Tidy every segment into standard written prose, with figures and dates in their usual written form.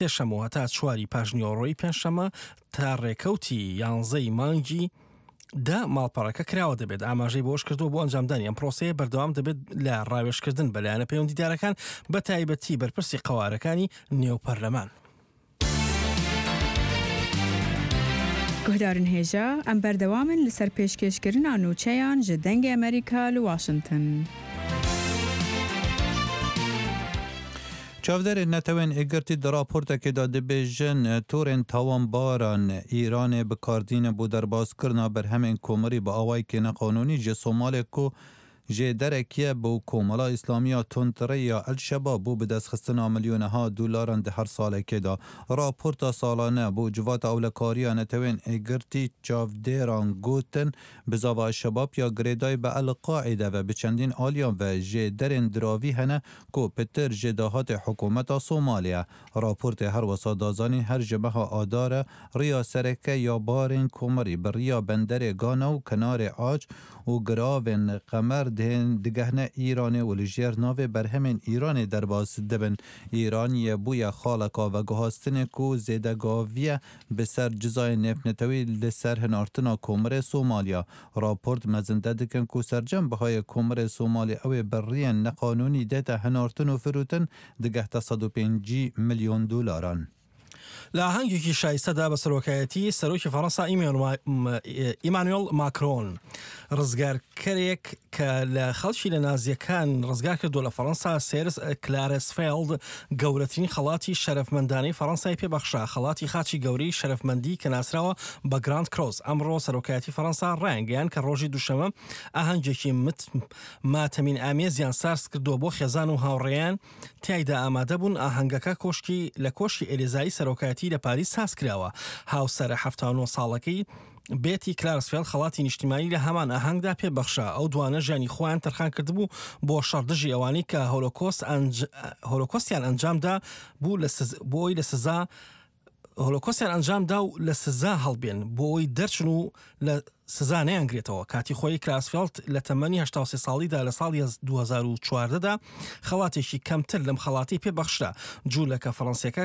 پێشەمەوە تا چواری پاژنیۆڕۆی پێنجشەمە تا ڕێکەوتی 11 مانگی دا ماڵپەڕەکە کراوە دەبێت ئاماژەی بۆش کردو بۆ ئەنجامدانی ئەم پرۆسەیە بەردەوام دەبێت لە ڕاوێژکردن بەلایەنە پەیوەندیدارەکان بە تایبەتی بەرپرسی قەوارەکانی نێو پەرلەمان. گهدارن هێژە ئەم بەردەوامن لەسەر پێشکەشکردنا نوچەیان ji dengê Amerîka li Washington. چاودەرێ نەتەوێن ئێگرتی دە راپۆرتێکێدا دەبێژن تۆرێن تاوانباران ئیرانê بکاردینە بۆ دەربازکردنا بەرهەمێن کۆمەری بە ئاوایکێ نەقانونی ji Somalê ku jê derekiye bû Komela İslamiya Tontireya El-Şebab bû bi destxistina milyonha $, di her salekê da. Raporta salane bû civata ewlekariya netewên êgirtî çavdêran gotin bi zava El-Şebab ya girêdayî bi El-Qaîde ve bi çendîn aliyan ve jê derên diravî hene ku pitir jê dahatê hikûmeta Somaliye. Raportê her wesa dazanîn her ji meha adare riya sereke ya barên komerî bi riya benderê Gana û kenarê Ac û giravên Qemer digehne İranê û li jêr navê berhemên İranê derbas dibin. İraniye bûye xaleka veguhastinê ku zêdegaviye bi ser cizayê nêfnetewî li ser hinartina Komerê Somaliya. Raport mezinde dikin ku sercem bihayê Komerê Somalî ew ê berriyên neqanûnî dête hinartin û firotin digehte $150 milyon. لە هەنگێکی شایستەدا بە سەرۆکایەتی سەرۆکی فەڕەنسا ئیمانوێل ماکرۆن ڕزگارکەرێک کە لە خەڵکی لە نازیەکان ڕزگار کردو لە فەڕەنسا سێرس کلارسفێڵد گەورەترین خەڵاتی شەرەفمەندانەی فەڕەنسای پێبەخشا خەڵاتی خاچی گەورەی شەرەفمەندی کە ناسراوە بە گراند کرۆز. ئەمڕۆ سەرۆکایەتی فەڕەنسا ڕایانگەیان کە ڕۆژی دووشەمە ئاهەنگێکی ماتەمین ئامێزیان سارس کردو بۆ خێزان و هاوڕێیان تایدا ئامادە بوون ئاهەنگەکە لە کۆشی ئێلیزایی سەرۆکایەتی لە پاریس ساز کراوە. هاوسەرە 79 ساڵەکەی بێتی کلارسفێڵ خەڵاتی نیشتیمانی لە هەمان ئاهەنگدا پێبەخشا. ئەو دوانە ژیانی خۆیان تەرخان کردبوو بۆ شەڕدژی ئەوانی کە هۆلۆکۆستیان ئەنجامدا بوو بۆی لە سزا هۆلۆکۆستیان ئەنجامدا و لە سزا هەڵبێن بۆی دەرچن و لە سزا نەیانگرێتەوە. کاتی خۆی کلارسفێڵد لە تەمەنی 83 ساڵیدا لە ساڵی 2014دا خەڵاتێکی کەمتر لەم خەڵاتی پێبەخشرا. جوولەکە فەڕەنسیەکە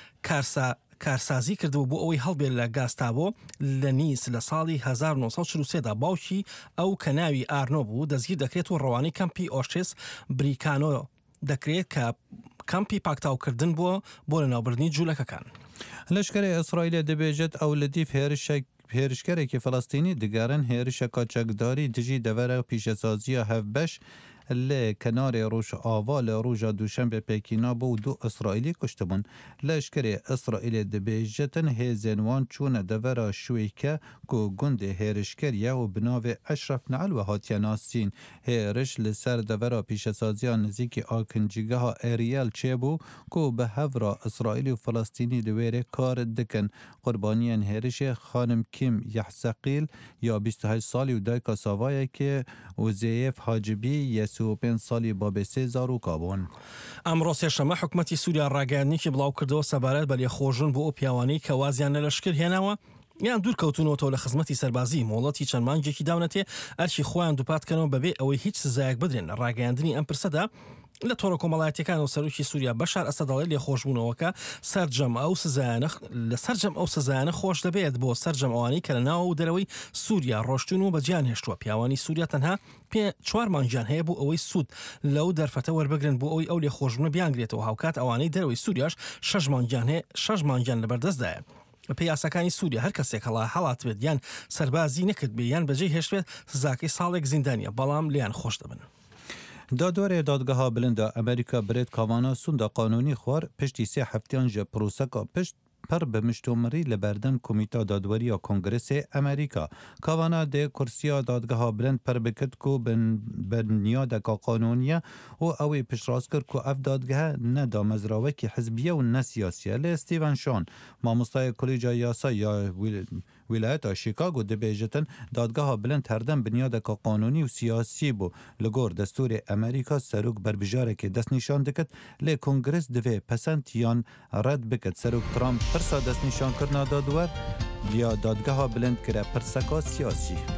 کارسازی کردبوو بۆ ئەوەی هەڵبێت لە گاستابۆ لە نیس لە ساڵی 1943دا. باوکی ئەو کە ناوی ئارنۆ بوو دەستگیر دەکرێت و ڕەوانی کەمپی ئۆشتس بریکانۆ دەکرێت کە کەمپی پاکتاوکردن بۆ لە ناوبردنی جوولەکەکان. لەشکرە ئیسرائیل دەبێژێت ئەو لە دیف هێرشکەرێکی فەڵەستینی دگەرن هێرشە کاچەکداری دژی دەڤەرە پیشەسازیە هەفبەش لە کنارê Rojava li roja duşembe Pêkîna bû û 2 İsraîlî kuştibûn. Leşkerê İsraîlê dibêjetin hêzên wan çûne devera Şwêke ku gundê hêrişkeriye û bi navê Eşref Neil ve hatiye nasîn. Hêriş li ser devera pîşesaziya nizîkî akincîgeha Ariel çêbû ku bi hevra İsraîlî û Filistînî li wêrê kar dikin. Qurbaniyên hêrişê xanim Kim Yehseqîl ya 28 salî û dayka savayekê û Zêyef Hacibî 35 ساڵی بابێسێ زارۆکا بوون. ئەمڕۆ سێشەمە حکومەتی سووریا ڕاگەیاندنێکی بڵاو کردەوە سەبارەت بە لێخۆژن بۆ ئەو پیاوانەی کە وازیان لە لەشکر هێناوە یان دوور کەوتونەوە لە خزمەتی سەربازی مۆڵەتی چەند مانگێکی داونەتێ ئەرچی خۆیان دووپاتکەنەوە بەبێ ئەوەی هیچ سزایەک بدرێن. ڕاگەیاندنی ئەم پرسەدا لە تۆڕە کۆمەڵایەتیەکان و سەرۆکی سووریا بەشار ئەسەد دەڵێت لێخۆشبوونەوەکە سەرجەم ئەو سزایانە خۆش دەبێت بۆ سەرجەم ئەوانەی کە لە ناوە و دەرەوەی سووریا ڕۆشتون و بەجیان هێشتووە. پیاوانی سووریا تەنها 4 مانگیان هەیە بۆ ئەوەی سوود لەو دەرفەتە وەربگرن بۆ ئەوی ئەو لێخۆشبوونە بیانگرێتەوە. هاوکات ئەوانەی دەرەوەی سووریاش 6 مانگیان لەبەردەستدایە. بە یاساکانی سووریا هەر کەسێک هەڵات بێت یان سەربازی نەکرد بێ یان بەجێ هێشتێت سزاکەی ساڵێک زیندانیە بەڵام لیان خۆش دەبن. دادوەرێ دادگەها بلندا ئەمریکا برێت کاوانا سوندا قانونی خوار پشتی 3 هەفتیان ji پرۆسەکە پشت پر به مشتومری لبردم کمیتا دادوری کنگرس امریکا کاوانا ده کرسیا دادگاه بلند پر بکد کو بنیاد کا قانونیه و اوی پیشراز کرد کو اف دادگاه نه دامزراوه کی حزبیه و نه سیاسیه. لی استیون شان مامۆستای کلیجا یاسا یا ولایت شیکاگو دبیجتن دادگاه بلند هردم بنیاد کا قانونی و سیاسی بو لگور دستور امریکا سروک بربجاره که دست نشان دکت لی کنگرس دوی پسند یان رد بکد. سروک ترامپ پرسا دست نشان کرنا دادور یا دادگاه بلند کرده پرسکا سیاسی.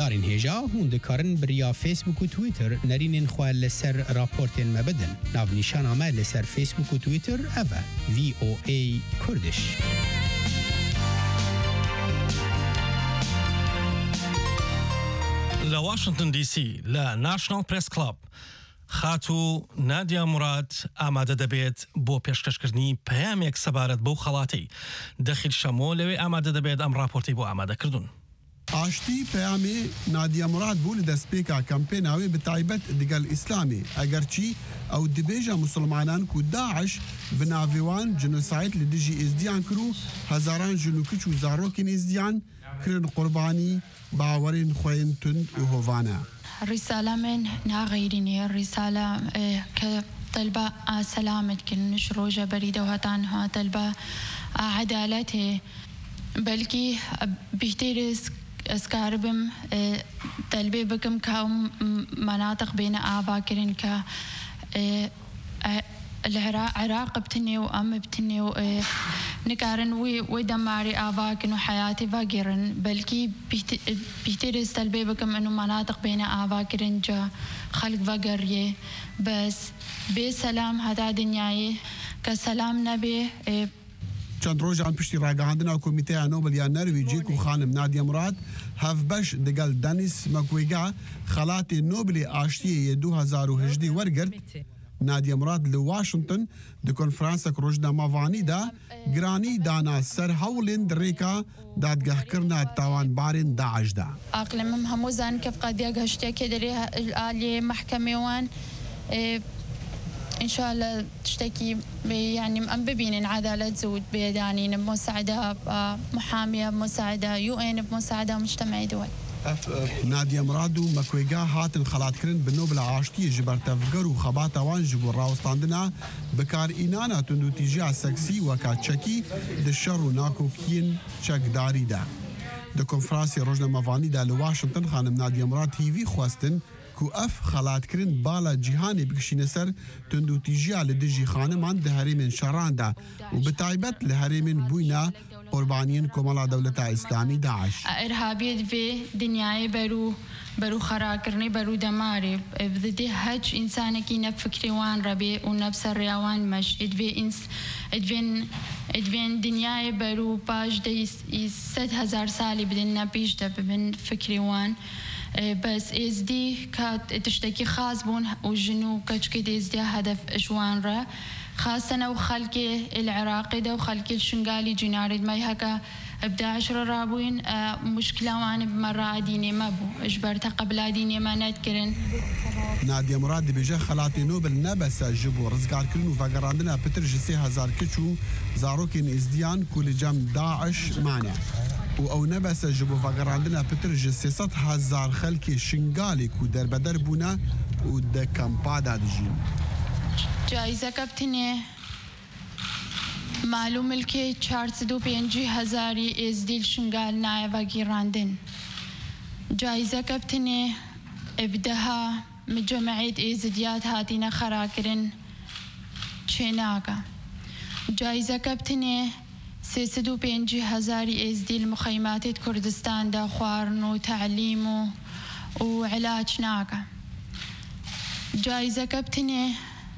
هزارین هجا هون دکارن بریا فیسبوک و تویتر نرینین خواه لسر راپورتین مبدن ناو نیشان آمه لسر فیسبوک و تویتر اوه VOA کردش لواشنطن دي سي لا ناشنال بريس كلاب خاتو نادیا مراد ئامادە دەبێت بۆ پێشکەشکردنی پەیامێک سەبارەت بەو خەڵاتی دەخیل شەمۆ لەوێ ئامادە دەبێت ئەم راپۆرتی بۆ ئامادەکردون. آشتی پیامی نادیا مراد بول دەستپێکا کەمپێناوی بتایبەت دگەل ئیسلامی ئەگەرچی ئەو دبێژە مسلمانان کو داعش بناوێوان جنۆسایت لە دژی ئێزدیان کرد و هەزاران ژنوکچ و زارۆکین ئێزدیان کرن قوربانی باوەرین خۆیان تند و هۆڤانە. الرسالة من ناغيريني الرسالة كطلبة سلامة كل روجة بريدة وهتانها طلبة عدالته بلكي بيشتري اسكاربم طلبة بكم كم مناطق بين آباكرين ك العراق بتني وأم بتني نكارن ودماري آباكن وحياتي باقرن بلكي بيترس تلبي بكم إنه مناطق بين آباكرن جا خلق باقرية بس بسلام هذا دنياي كسلام نبي چند روزان پشتی ڕاگەهاندنا کۆمیتەیە نۆبل یا نەرویجی و خانم نادیا مراد هەفبەش دەگەڵ دەنیس مەکوێگا خەڵاتی نۆبلی ئاشتیە 2018 وەرگرت. نادیا مراد لە واشنگتن د کۆنفرانسێک ڕۆژنامەوانیدا گرانی دانا سەر هەوڵێن درێکا دادگەهکردنا تاوانبارên داعشدا. ئاقلمم هەموو زان کە فقادیە هەشتێکی دەرێ ئالێ محکەمەوان إن شاء الله تشتكي يعني أم ببين عدالة زود بيدانين بمساعدة محامية بمساعدة UN بمساعدة مجتمعي دول. نادیا مراد و مەکوێگا هاتن خەڵاتکردن بنۆبل ئاشتی ژبەرتەفگەر و خەباتەوان ji بۆ ڕاوەستاندنا بەکارئینانا توندوتیژیا سەکسی وەکا چەکی د شەڕ و ناکۆکیین چەکداریدا. د کۆنفرانسی ڕۆژنامەوانیدا لە واشنگتن خانم نادیا مراد هیوی خواستن کو اف خەڵاتکردن بالا جیهانی بکشینە سەر توندوتیژیا لە دژی خانمان د هەرێمên شەڕاندا و بتایبەت لە هەرێمên بووینا قوربانیên کۆمەڵا دەولەتا ئیسلامی داعش. ئەرهابێت vê دنیای بەرو خەراکردنی بەرو دەمارێ بدێ هەچ ئینسانێکی نەفکرێوان ڕەبێ و نەفسەڕێوان مەش ئەدوێن دنیای بەرو پاش 100,000 ساڵی بدن نەپیش دەبن فکرێوان. بس ازدي كات تشتكي خاص بون وجنو كتشكي ازدي هدف اجوان را خاصة وخلقي العراقي ده وخلقي الشنغالي جناري ما يهكا ابدا 10 رابوين مشكلة وانا بمرة ديني ما بو اجبرتها قبل ديني ما نذكرن. نادیا مراد بيجا خەڵاتی نۆبل نەبەسە ji بۆ ڕزگارکردن و ڤەگەڕاندنا پتر ji 3,000 کچ و زارۆکên ئێزدیان ku li cem داعش مانە. و ئەو نەبەسە ji بۆ ڤەگەڕاندنا پتر ji 300,000 خەلکی شنگالێک و دەربەدەر بوونە و دە کەمپادا دژین. جایزەکە بتنێ معلوم الکێ 450,000 ئێزدیل شنگال نایە ڤەگیڕاندن. جایزەکە بتنێ ئبدەها مجمعية إيزديات هاتينا خراكرن چيناكا جايزة كابتني 350,000 إيزدي المخيمات كردستان دا خوارن وتعليم وعلاج ناكا. جايزة كابتني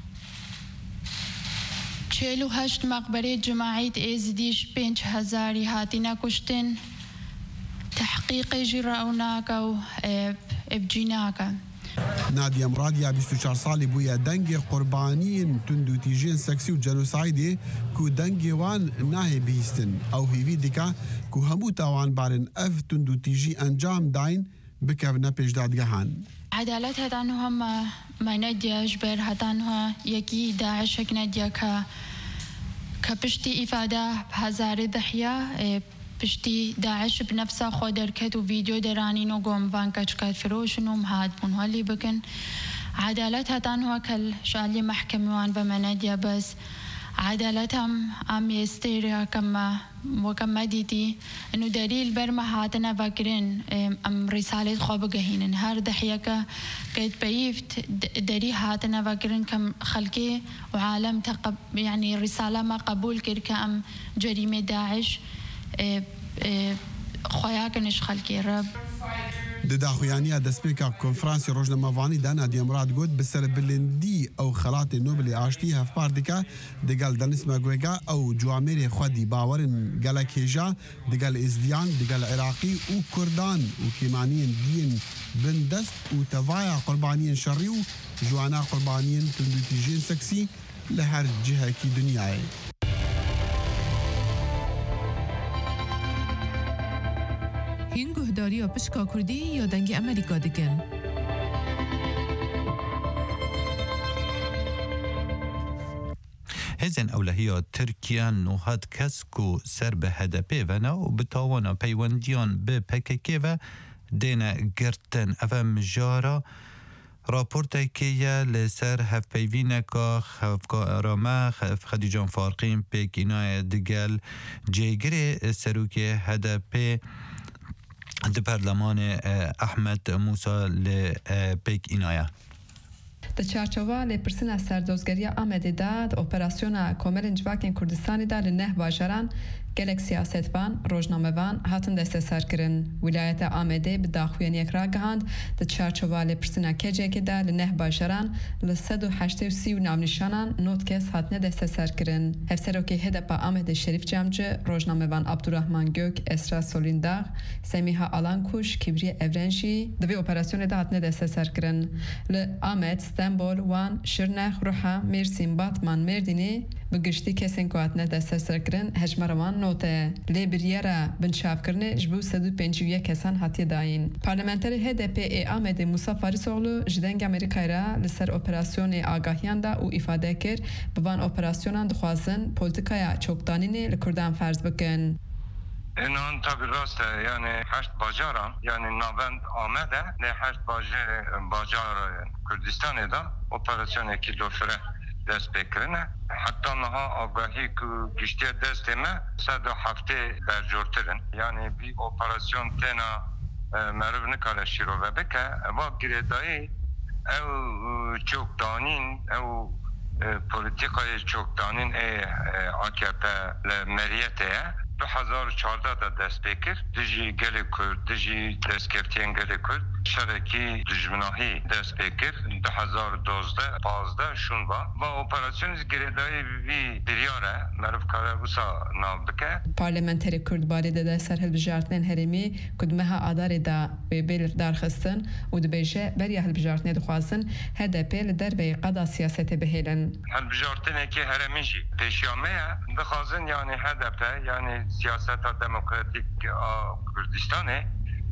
48 مقبرة جماعية إيزديش 5,000 هاتينا كشتن تحقيق جراوناكا وبجيناكا. نادیا مراد یا 24 سالی بووە دەنگێ قوربانیین توندوتیژێن سەکسی و جەنۆسایدێ کو دەنگێ وان ناهێ بihîstin ئەو هیوی دیکە کو هەموو تاوانبارن ئەف توندوتیژی ئەنجام داین بکەونە پێشدادگەهان. عدالت هەتانها ما نەدیا ژبەر هەتانها یەکی داعشێک نەدیا کە پشتی ئیفادا هەزارێ دەحیا پشتی داعش بنفسها خود درکت و ویدیو درانین و گموان کچکات فروشن و مهاد بونهالی بکن عدالت هتانها کل شالی محکموان بمندیا بس عدالت هم يستيرها كما ديتي انه دليل برما هاتنا فاكرين ام رسالة خواب جهين هر دحيكا كيت بيفت دري هاتنا فاكرين كم خلقي وعالم يعني رسالة ما قبول كركا ام جريمة داعش خواياكنش خلقي رب. د داخویانیا د سپیکر کنفرانس روزنامه‌وانی د نادیه مراد گوت بسر بلندی او خلات نوبل آشتی هفپار دیکا دگل دنس مگوگا او جوامیر خودی باورن گلک هجا دگل ازدیان دگل عراقی او کردان او کیمانین دین بندست او توایا قربانین شری و جوانا قربانین تندوتیجین سکسی لهر جهه کی دنیای هین گهداری یا پشکا کردی یا دنگ امریکا دکن. هزن اولهیا ترکیه نوهد کس کو سر به هدپی و نو بتاوانا پیوندیان به پککی و دین گرتن او مجارا راپورت که یا لسر هف پیوینه که خفکارامه خدیجان فارقین پیکینای دگل جیگر سروک هدپی د پارلمان احمد موسی لپیک اینایا د چارچوبه لپرسنا سردوزگری آمده داد اپراسیون کامل جواکن کردستانی دا لنه باجران گلک سیاستوان روزنامه‌وان هاتن دست سر کردن ولایت آمده به داخویانی اکرا گهاند د چارچوبه لپرسنا کجه که دا لنه باجران ل180 نامنشانان نوت کس هاتن دست سر کردن هفسرو که هدف آمده شریف جمجه روزنامه‌وان عبدالرحمن گوک اسرا سولینداغ سمیها آلانکوش کبری اورنجی دوی اپراسیون دا هاتن دست سر کردن ل آمد استانبول وان شرنخ روحا مرسین باتمان مردینی بگشتی کسین که هاتن دست سر کردن هجمروان نوته لیبریارا بنشاف کرنه جبو 151 کسان هاتی داین. پارلمانتر HDP آمده موسی فاریسوغلو جدنگ امریکای را لسر اپراسیون آگاهیان دا او ifade کرد بوان اپراسیونان دخوازن پولیتیکای چوکدانین لکردان فرض بکن. اینان تابی راست یعنی 8 باجاران یعنی نابند آمده نه 8 باجار کردستان دا اپراسیون کی دوفره دست بکرنه حتی نها آگاهی که گشتی دست ما 107 برجورترن یعنی بی اپراسیون تینا معروف نکاره شروع بکه و گریدایی او چوکدانین او پولیتیکای چوکدانین AKP لمریته 2014 دا دست بکر دجی گل کرد دجی دستکرتین گل کرد شرکی دجمناهی دست بکر 2012 15 شون و اپراسیونز گریدای وی دریاره معروف کاره بوسا نام بکه پارلمانتری کرد باری ده سر هلبجارتنین هرمی کدمها آداری دا بیل درخستن و دبیجه بری هلبجارتنی دخواستن HDP لدر بی قضا سیاست بهیلن هلبجارتنی که هرمیشی پیشیامه دخوازن یعنی HDP یعنی سیاست دموکراتیک کردستانه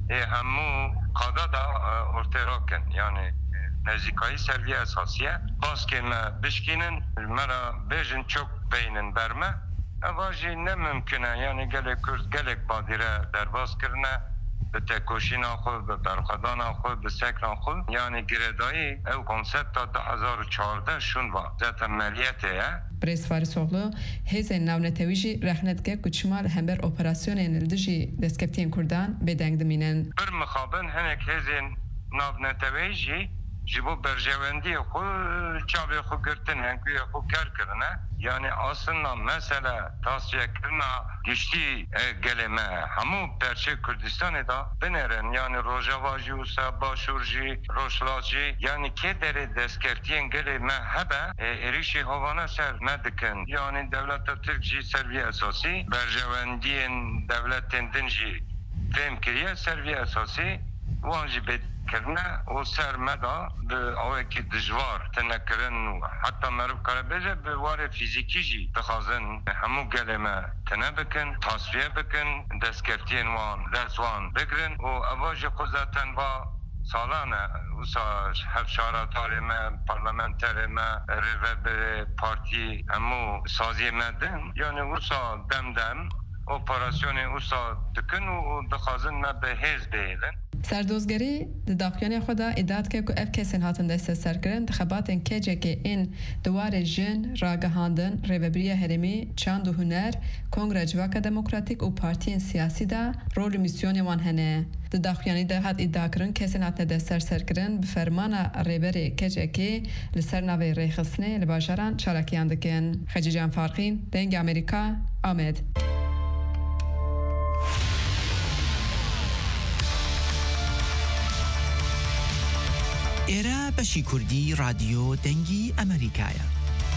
همو قادا دا ارتراکن یعنی نزدیکایی سروی اساسیه باز که ما بشکینن مرا بیجن چوک بینن برمه اواجی نممکنه یعنی گلک کرد گلک بادیره در باز کرنه به تکوشین خود به برخدان خود به سکران خود یعنی گردایی او کنسپت تا 2014 شون با ذات ملیته بريس فارسوغلو هزن ناونتویجی رخنتگه کچمال همبر اپراسیون نلدجی دستکفتین کردان بدنگ دمینن بر مخابن هنک هزن ناونتویجی جبو برجواندی خود چاوی خود گرتن هنگوی خود کار کرنه یعنی اصلا مثلا تاسیه کرنا گشتی گلمه همو پرچه کردستان دا بنرن یعنی روژاواجی و باشورجی روشلاجی یعنی که در دستکرتین گلمه هبه ایریشی هوانه سر مدکن یعنی دولت ترک جی سروی اساسی برجواندی دولت دنجی فهم کریه سروی اساسی وانجی بد کرنه و سرمدا به اوه که دجوار تنکرن و حتی معروف کاره بجه به وار فیزیکی جی بخوازن همو گلمه تنه بکن تصفیه بکن دستکرتین وان دستوان بگرن و اواج خوزتن با سالانه وسا هر شاراتار ما پارلمانتر ما روی پارتی همو سازی مدن یعنی وسا دم اپراسیون وسا دکن و دخوازن ما به هز بیلن سردوزگری داخیانی خدا ادعا که اف کسین هاتن دست سرکرن انتخاباتن کجه که این دوار جن راگهاندن ریوبری هرمی چند و هنر کنگره جواک دموکراتیک و پارتین سیاسی دا رول میسیون وان هنه داخیانی ده هات ادعا کرن کسین هاتن دست سرکرن به فرمان ریوبری کجه که لسر نوی ریخسنه لباجران چالکیان دکن خجیجان فارقین دنگ امریکا آمد ئێرە بەشی کوردی رادیۆ دەنگی ئەمریکایە.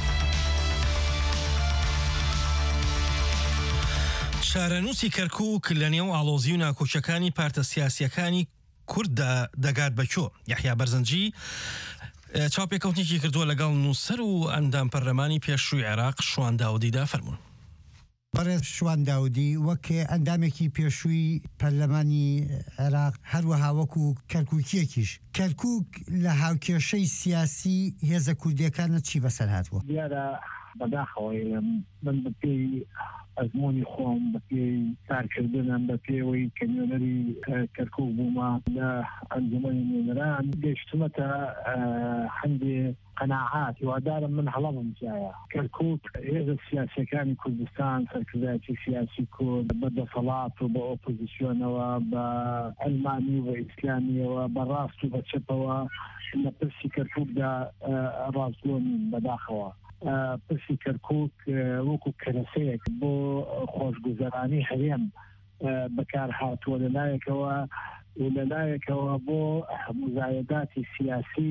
شارەنووسی کەرکووک لە نێو ئاڵۆزی و ناکۆچەکانی پارتە سیاسیەکانی کورد دەگات بەکۆ. یحیا بەرزەنجی چاوپێکەوتنێکی کردووە لەگەڵ نووسەر و ئەندام پەرلەمانی پێشووی عێراق شوان داودیدا فەرموون. بەڕێز شوان داودی وەک ئەندامێکی پێشووی پەرلەمانی عێراق هەروەها وەکو کەرکووکیەکیش کەرکووک لە هاوکێشەی سیاسی هێزە کوردیەکانە چی بەسەر هاتووە؟ دیارە بەداخەوەی من بە پێی ئەزمموی خۆم بە پێی کارکردنم بە پێوەی کەمیۆنەری کەرکووک بوومە لە ئەنجومەنی نوێنەران گەیشتمەتە هەندێ قەناعات هیوادارم من هەڵەبم جایە. کەرکووک هێزە سیاسیەکانی کوردستان سەرکردایەتی سیاسی کورد بە دەسەڵات و بە ئۆپۆزیسیۆنەوە بە ئەلمانی و بە ئیسلامیەوە بە ڕاست و بە چەپەوە لە پرسی کەرکووکدا ڕاستۆن بەداخەوە. پرسی کەرکووک وەکو کەرەسەیەک بۆ خۆشگوزەرانی هەرێم بەکار هاتووە لەلایەکەوە و لەلایەکەوە بۆ مزایداتی سیاسی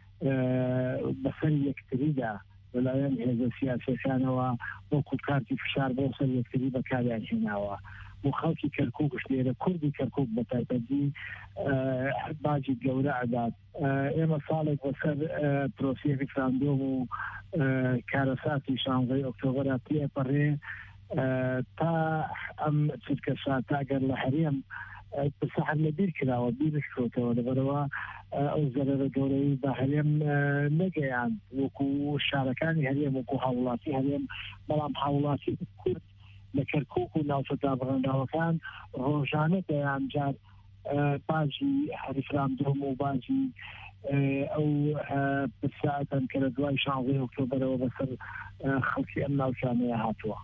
بەسەر یەکتریدا لەلایەن هێزە سیاسەکانەوە وەکو کارتی فشار بۆ سەر یەکتری بەکاریان هێناوە. و خەڵکی کەرکووکش لێرە کوردی کەرکووک بە تایبەتی باجی گەورە ئەدات. ئێمە ساڵێک بەسەر پرۆسی ریفراندۆم و کارەساتی 16 ئۆکتۆبەرە پێپەڕێ تا ئەم چرکە ساتاگەر لە هەرێم سەحر لە بیر کراوە بیرشتەوە لەبەرەوە ئەو زەرەرە گەورەی بە هەرێم نەگەیان وەکو شارەکانی هەرێم وەکو هاوڵاتی هەرێم بەڵام هاوڵاتی کورد لە کەرکووک و ناوچەدا بڕنداوەکان ڕۆژانە دەیان جار باجی ریفراندۆم و باجی ئەو پرسیارەکان کە لە دوای 16 ئۆکتۆبەرەوە بەسەر خەڵکی ئەم ناوچانەیە هاتووە.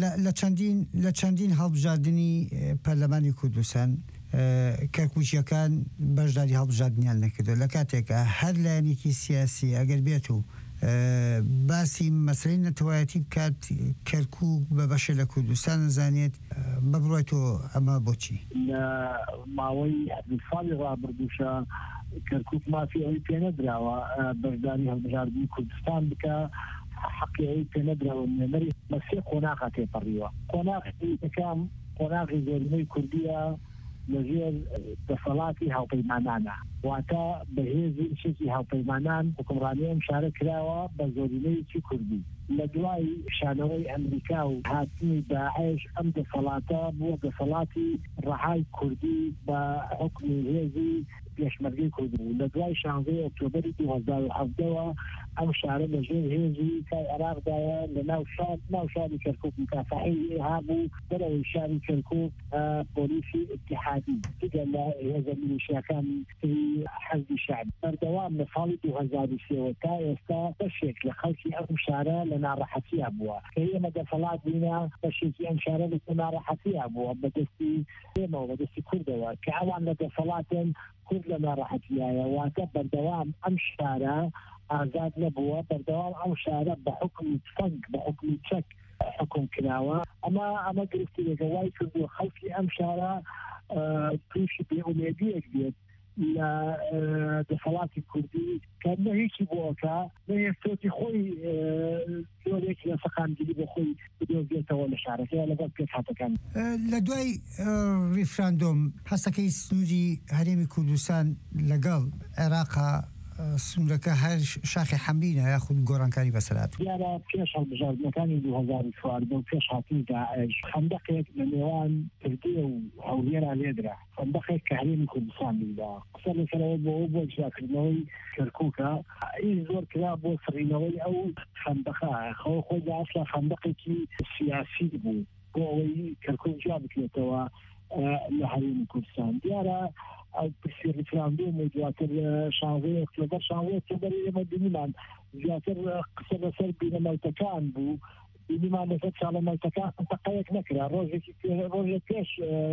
لە چەندین هەڵبژاردننی پەرلەمانی کوردستان کەرکووچیەکان بەشداری هەڵبژاردنیان نەکردو لە کاتێکە هەر لایەنێکی سیاسی ئەگەر بێت و باسی مەسەلەی نەتەوایەتی بکات کەرکووک بە بەشە لە کوردستان نزانێت ببڕێتەوە ئەمە بۆچی؟ لە ماوەی ساڵی ڕابردووشە کەرکووک مافی ئەوی پێ نەدراوە بەشداری هەڵبژاردننی کوردستان بکە حەقی ئەوی پێ نەدراوە نوێنەری بەسێ قۆناغا تێپەڕیوە. قۆناغی یەکەم قۆناغی زۆرینەی کوردیە لەژێر دەسەڵاتی هاوپەیمانانە واتە بەهێزی شێکی هاوپەیمانان حکومڕانی ئەم شارە کراوە بە زۆرینەیەکی کوردی. لە دوای شانەوەی ئەمریکا و هاتنی داعش ئەم دەسەڵاتە بووە دەسەڵاتی ڕەهای کوردی بە حکمی هێزی پێشمەرگەی کوردی بوو. لە دوای 16 ئۆکتۆبەری 2017ەوە ئەم شارە لەژێر هێزی کای عێراقدایە لە ناو شاری کەرکووک مکافحەی هابوو بەرەوەی شاری کەرکووک پۆلیسی اتحادی دیگە لە هێزە میلیشیاکانی حەزبی شەعب بەردەوام لە ساڵی 2003 تا ئێستا بەشێک لە خەڵکی ئەم شارە لە ناڕەحەتیە بووە کە ئێمە دەسەڵات بووینە بەشێکی ئەم شارە لە ناڕەحەتیە بووە بەدەستی ئێمەوە بەدەستی کوردەوە کە ئەوان لە دەسەڵاتن کورد لە ناڕەحەتیایە واتە بەردەوام ئەم شارە ئازاد نەبووە بەردەوام ئەم شارە بە حکمی فەنگ بە حکمی چەک حکم کراوە. ئەمە گرفتی لەگەڵای کردووە خەڵکی ئەم شارە تووشی بێئومێدیەک بێت لە دەسەڵاتی کوردی کە نە هیچی بۆکە نەهێستۆتی خۆی زۆرێک لە سەقامگیری بۆ خۆی بدۆزێتەوە لە شارەکەی لەگەڵ پێکهاتەکان. لە دوای ریفراندۆم هەستەکەی سنووری هەرێمی کوردستان لەگەڵ عێراقا سنوورەکە هەر شاخی حەملینە یاخود گۆڕانکاری بەسەرات. دیارە پێش هەڵبژاردنەکانی 2004 و پێش هاتنی داعش خەندەقێک لە نێوان ترکیە و هەولێرا لێدرا خەندەقێک کە هەرێمی کوردستان بوودا قسە لەسەرەوە بۆ جیاکردنەوەی کەرکووکە ئیش زۆر کرا بۆ سڕینەوەی ئەو خەندەقە خۆی لە ئەسڵا خەندەقێکی سیاسی بوو بۆ ئەوەی کەرکووک جیا بکرێتەوە لە هەرێمی کوردستان. دیارە ئەو پرسی ریفراندۆم و دواتر 16 ئۆکتۆبەر ئێمە بینیمان زیاتر قسە لەسەر بینەمەوتەکان بوو بینیمان لەسەر چاڵەمەوتەکان تەقەیەک نەکرا ڕۆژێک پێش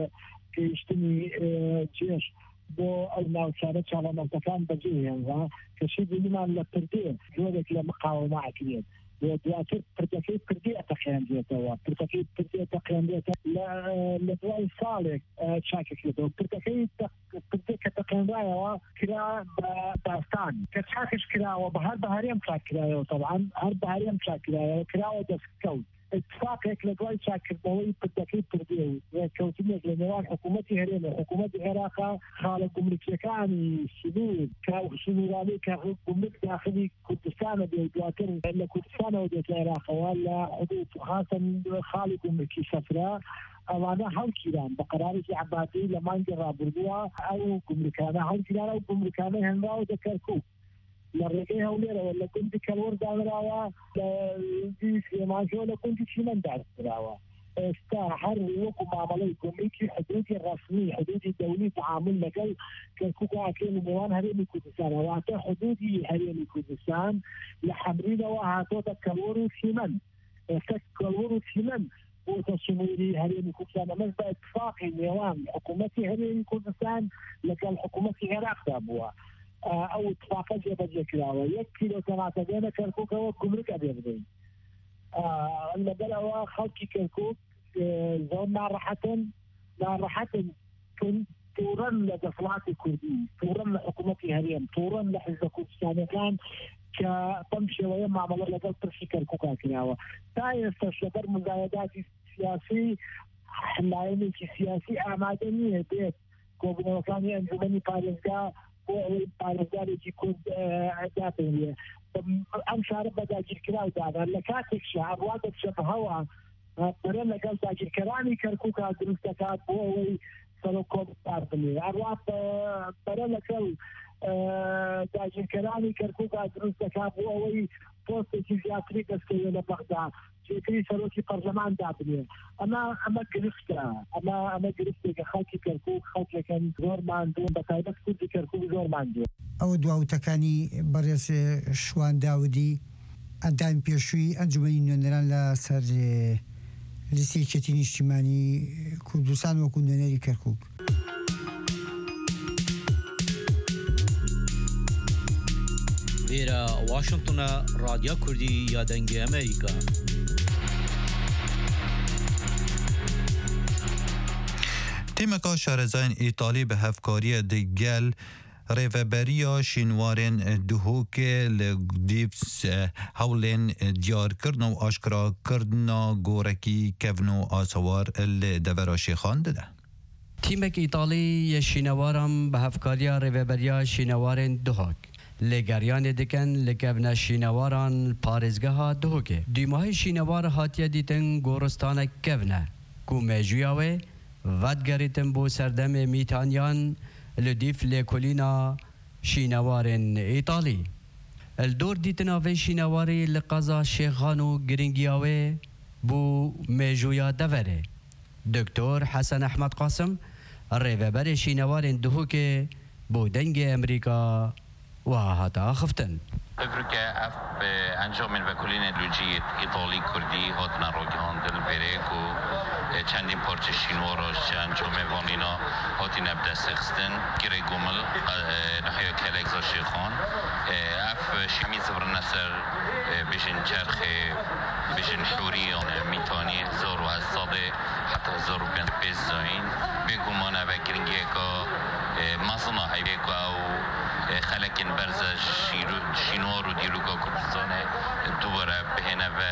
گەیشتنی جێش بۆ ئەو ناوچانە چاڵەمەوتەکان بەجێهێنرا کەشی بینیمان لە پردێ زۆرێک لە مقاومە ئەکرێت دواتر پردەکەی پردی ئەتەقیاندێتەوە پردەکەی پردی ئەتەقیاندێتە لە دوای ساڵێک چاکێکێتەوە پردەکەی پردێک کە تەقیاندایەوە کرا بە داستان کە چاکش کراوە بە هەر بەهارێم چاکرایەوە طبعاً هەر بەهارێم چاکرایەوە کراوە دەستکەوت اتفاقێک لە دوای چاکردنەوەی پردەکەی پردێ و کەوتنێک لە نێوان حکوومەتی هەرێمە حکوومەتی عێراقا خاڵە گومرکیەکانی سنوور کە سنوورانەی کە گومرک داخلی کوردستانە بێ دواتر لە کوردستانەوە دێت لە عێراقەوە لە حدود خاصن خاڵی گومرکی سەفرا ئەوانە هەڵگیران بە قەرارێکی عەبادی لە مانگی ڕابردووە ئەو گومرکانە هەڵگیران ئەو گومرکانەی هەنگاوە دەکەرکوب لە ڕێگەی هەولێرەوە لە گوندی کەلوەر دانراوە لە سلێمانزۆ لە گوندی چیمەن دانراوە ئێستا هەر وەکو مامەڵەی گومرکی حدودی ڕەسمی حدودی دەولی تعامل لەگەڵ کەرکووک و ئاکێن نێوان هەرێمی کوردستانە واتە حدودی هەرێمی کوردستان لە حەمرینەوە هاتۆتە کەلوەر و چیمەن ئێستا کەلوەر و چیمەن بۆتە سنووری هەرێمی کوردستان ئەمەش بە اتفاقی نێوان حکوومەتی هەرێمی کوردستان لەگەڵ حکوومەتی عێراقدا بووە ئەو اتفاقە جێبەجێ کراوە 1 کیلۆ تەماتەگەنە کەرکووکەوە گومرک ئەبێ بدەین لەگەڵەوە خەڵکی کەرکووک زۆر ناڕەحەتن تووڕەن لە دەسەڵاتی کوردی تووڕەن لە حکوومەتی هەرێم تووڕەن لە حیزبە کوردستانیەکان کە بەم شێوەیە مامەڵە لەگەڵ پرسی کەرکووکا کراوە تا ئێستاش لەبەر مزایەداتی سیاسی حمایەتێکی سیاسی ئامادە نییە بێت کۆبوونەوەکانی ئەنجومەنی پارێزگا بۆ ئەوەی پارێزگارێکی کورد دابێنێ ئەم شارە بە داگیرکراودادا لە کاتێکشە ئەڕوا دەچێ بەهەوە بەرە لەگەڵ داگیرکەرانی کەرکووکا دروست دەکات بۆ ئەوەی سەرۆکۆبار بنێ ئەڕوا بەرە لەگەڵ داگیرکەرانی کەرکووکا دروست دەکات بۆ ئەوەی پۆستێکی زیاتری دەستکەوێ لە بەغدا جێگەی سەرۆکی پەرلەمان دابنێ ئەمە گرفتە ئەمە گرفتێکە خەڵکی کەرکووک خەڵکێکەن زۆر ماندوون بە تایبەت کوردی کەرکووک زۆر ماندوون ئەوە دواوتەکانی بەڕێز شوان داودی ئەندامی پێشووی ئەنجومەنی نوێنەران لە سەر لیستی یەکێتی نیشتیمانی کوردستان وەکو نوێنەری کەرکووک لێرە واشنگتنە رادیا کوردی یا دەنگی ئەمریکا تیمەکە شارەزایان ئیتالی بە هەفکاریە دەگەل ڕێڤەبەریە شینوارên duhokê li dîv hewlên diyarkirina û aşkirakirina gorekî kevn û asewar li devera Şêxan dide. Tîmek Îtalî yê şînewaran bi hevkariya rêveberiya şînewarên Duhok lêgeriyanê dikin li kevna şînewaran parêzgeha Duhokê. Dîmahê şînewar hatiye dîtin goristanek kevne ku mejûya wê vedgerîtin bû serdemê mîtaniyan li dîv lêkolîna şînewarên Îtalî. Li dor dîtina vê şînewarî li qeza Şêxan û giringiya wê bû mejûya deverê. Doktor Hesen Ehmed Qasim rêveberê şînewarên Duhokê bû dengê Amerîka wa hata xiftin. فكرك اف انجام وکولین لوجیت ایتالی کردی هاتنا روگاندن برک و چندین پارچه شینواراش انجام وانینا هاتین بدست خستن گیره گومل نحیا کلکزا شیخان اف شمی زبر نصر بجن چرخ بجن حوری میتانی زار و هستاده حتی زار و بند پیز زاین بگومانه و گرنگی که مصنع هایده که او خلکن برزه شینوار و دیروگا کردستانه دوباره بهنه و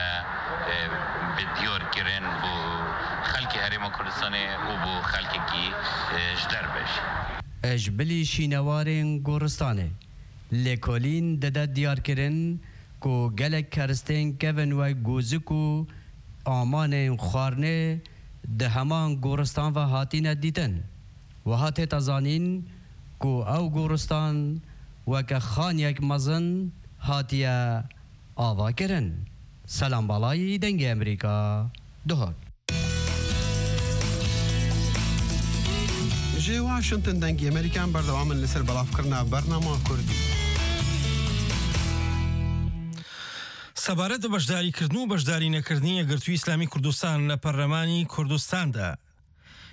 به دیار گرن بو خلکی هریم کردستانه و بو خلکی کی جدر بشه اجبلی شینوارین گورستانه لکولین دده دیار کرن کو گلک کرستین کون و گوزکو آمان خوارنه ده همان گورستان و هاتین دیتن و هاتی تزانین کو او گورستان وکه خانیک مزن هاتیه آوا کرن. سلام بالای دنگ امریکا دوهات جێ واشنگتن دەنگی ئەمریکان بەردەوامن لەسەر بەڵافکردنا بەرنامە کوردی. سەبارەت بە بەشداریکردن و بەشداری نەکردنی یەکگرتووی ئیسلامی کوردستان لە پەرلەمانی کوردستاندا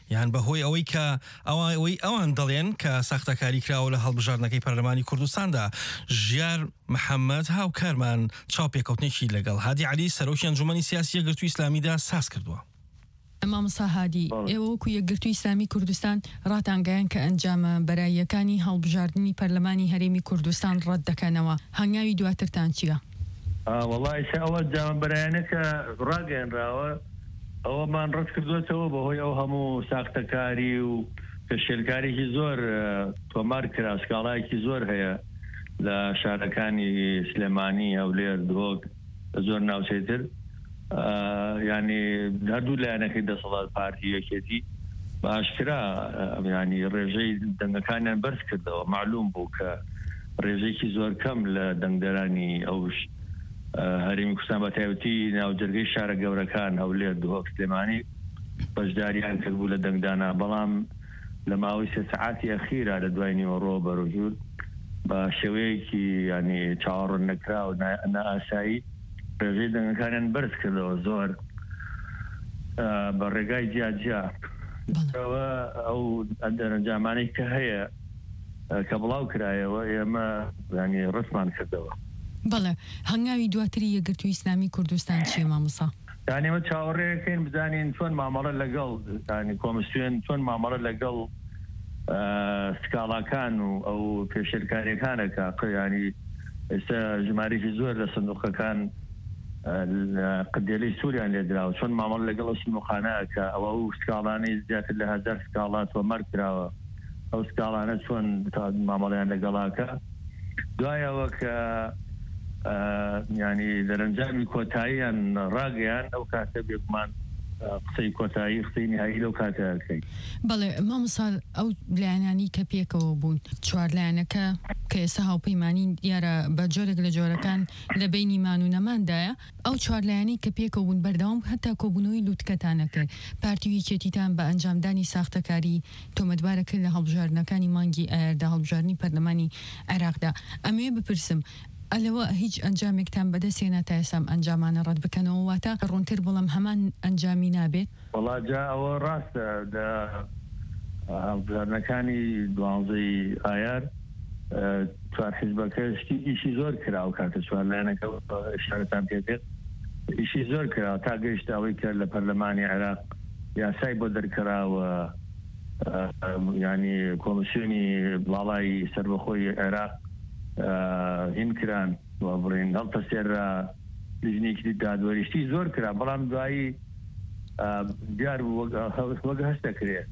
یان بەهۆی ئەوەی کە ئەوان دەڵێن کە ساختەکاری کراوە لە هەڵبژاردنەکەی پەرلەمانی کوردستاندا. ژیار محەممەد هاوکارمان چاوپێکەوتنێکی لەگەڵ هادی علی سەرۆکی ئەنجومەنی سیاسی یەکگرتووی ئیسلامیدا ساز کردووە. مامۆستا هادی ئێوە وەکو یەکگرتووی ئیسلامی کوردستان ڕاتانگەیان کە ئەنجامە بەراییەکانی هەڵبژاردننی پەرلەمانی هەرێمی کوردستان ڕەت دەکەنەوە. هەنگاوی دواترتان چییە؟ وڵی ئەوە جامە بەرایانە کە ڕاگەیانراوە ئەوەمان ڕەت کردوێتەوە بەهۆی ئەو هەموو ساختەکاری و پێشێلکارێکی زۆر تۆمار کرا سکاڵایەکی زۆر هەیە لە شارەکانی سلێمانی هەولێر دۆک زۆر ناوچەیتر ینی هەردوو لایەنەکەی دەسەڵات پارتی یەکێتی باشکرا ینی ڕێژەی دەنگەکانیان بەرز کردەوە معلوم بوو کە ڕێژەیەکی زۆر کەم لە دەنگدەرانی ئەوش هەرێمی کوردستان بە تایبەتی ناوجەرگەی شارە گەورەکان هەولێر دۆک سلێمانی بەشداریان کردبوو لە دەنگدانا بەڵام لە ماوەی سێ سەعاتی ئەخیرا لە دوای نیوەڕۆ بەڕۆژوور بە شێوەیەکی ینی چاوەڕوان نەکرا و نائاسایی ڕێژەی دەنگەکانیان بەرز کردەوە زۆر بە ڕێگای جیاجیا ئەو دەرەنجامانەی کە هەیە کە بڵاو کرایەوە ئێمە ینی ڕستمان کردەوە. بەڵێ هەنگاوی دواتری یەکگرتووی ئیسلامی کوردستان چیە مامۆستا؟ دانێمە چاوەڕێەکەین بزانین چۆن مامەڵە لەگەڵ کۆمسیۆن چۆن مامەڵە لەگەڵ سکاڵاکان و ئەو پێشێلکاریەکانەکە ینی ئێستا ژمارێکی زۆر لە سندوقەکان قدێلەی سووریان لێدراوە چۆن مامەڵ لەگەڵ سندوقانەکە ئەوە و سکاڵانەی زیاتر لە 1000 سکاڵات وەمەرگ کراوە ئەو سکاڵانە چۆن مامەڵیان لەگەڵاکە دوایەوە کە ینی دەرەنجامی کۆتاییان ڕاگەیان ئەو کاتە بێگومان قسەی کۆتایی قسەی نهایی لەو کاتەکەی. بەڵێ مامۆستا ئەو لایەنانی کە پێکەوە بوون چوار لایەنەکە کە ئێستا هاوپەیمانی دیارە بە جۆرێک لە جۆرەکان لە بینی مان و نەماندایە ئەو چوار لایەنی کە پێکەوە بوون بەردەوام هەتا کۆبوونەوەی لووتکەتانە کرد پارتی یەکێتیتان بە ئەنجامدانی ساختەکاری تۆمەتبارە کرد لە هەڵبژاردنەکانی مانگی ئایاردا هەڵبژاردننی پەرلەمانی عێراقدا. ئەمێ بپرسم ئەلەوە هیچ ئەنجامێکتان بەدەستێنە تا ئێسام ئەنجامانە ڕەت بکەنەوە واتە ڕوونتر بڵم هەمان ئەنجامی نابێت؟ وڵا جا ئەوە ڕاستە هەڵبژاردنەکانی دوانزەی ئایار چوار حیزبەکە ئیشی زۆر کرا و کاتە چوار لایەنەکە شارەتان پێکرد ئیشی زۆر کرا تا گەیشتاوەی کرد لە پەرلەمانی عێراق یاسای بۆ دەرکراوە ینی کۆمسیۆنی بڵاڵای سەربەخۆی عێراق هین کران بڕین هەڵتە سێرا لیژنێکی دادوەریشتی زۆر کرا بەڵام دوایی دیار وەک هەست دەکرێت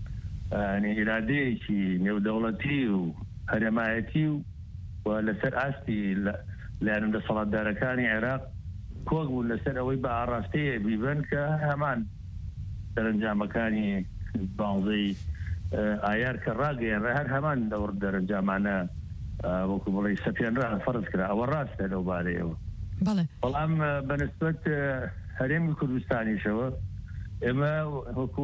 ئیرادەیەکی نێودەوڵەتی و هەرێمایەتی و لەسەر ئاستی لایەنە دەسەڵاتدارەکانی عێراق کۆک بوو لەسەر ئەوەی بە ئاڕاستەیە بیبن کە هەمان دەرەنجامەکانی بانزەی ئایار کە ڕاگەیان هەر هەمان دەور دەرەنجامانە وەکو بڵی سەپێنرا فەرز کرا ئەوە ڕاستە لەو بارەیەوە. بەڵام بەنسبەت هەرێمی کوردستانیشەوە ئێمە وەکو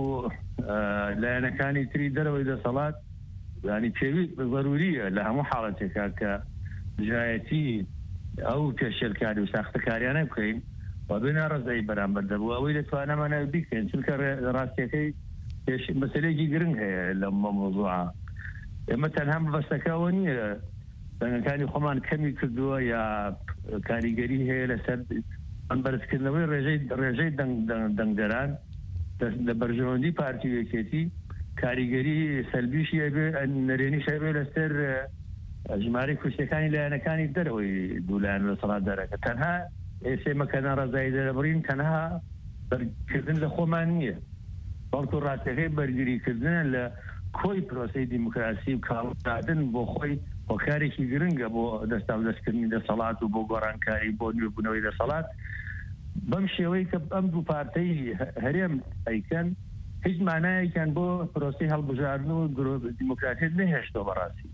لایەنەکانی تری دەرەوەی دەسەڵات ینی پێویست ضروریە لە هەموو حاڵەتێکا کە جایەتی ئەو پێشێلکاری و ساختەکاریانە بکەین و بێنە ڕزایی بەرامبەر دەبوو ئەوەی دەتوانەمانە بیکەین چونکە ڕاستیەکەی مەسەلەیەکی گرنگ هەیە لە مەوزوعە. ئێمە تەنها بەستەکەەوە نییە دەنگەکانی خۆمان کەمی کردووە یا کاریگەری هەیە لەسەر بەرزکردنەوەی ڕێژەی دەنگدەران لە بەرژەوەندی پارتی یەکێتی کاریگەری سەلبیشی نەرێنیش هەبێ لەسەر ژمارەی کوشتەکانی لایەنەکانی دەرەوەی دوولایەن لە سەڵاتدارەکە تەنها ئێسێمەکەنا ڕزایی دەرەبڕین تەنها بەرگکردن لە خۆمان نییە بەڵکو ڕاستەکەی بەرگریکردن لە کۆی پرۆسی دیموکراسی و کاڵدادن بۆ خۆی هۆکارێکی گرنگە بۆ دەستاودەستکردنی دەسەڵات و بۆ گۆڕانکاری بۆ نوێبوونەوەی دەسەڵات بەم شێوەی کە ئەم دوو پارتەی هەرێم ئەیکەن هیچ مانایەکیان بۆ پرۆسی هەڵبژاردن و دیموکراتیت نەهێشتەوە بەڕاستی.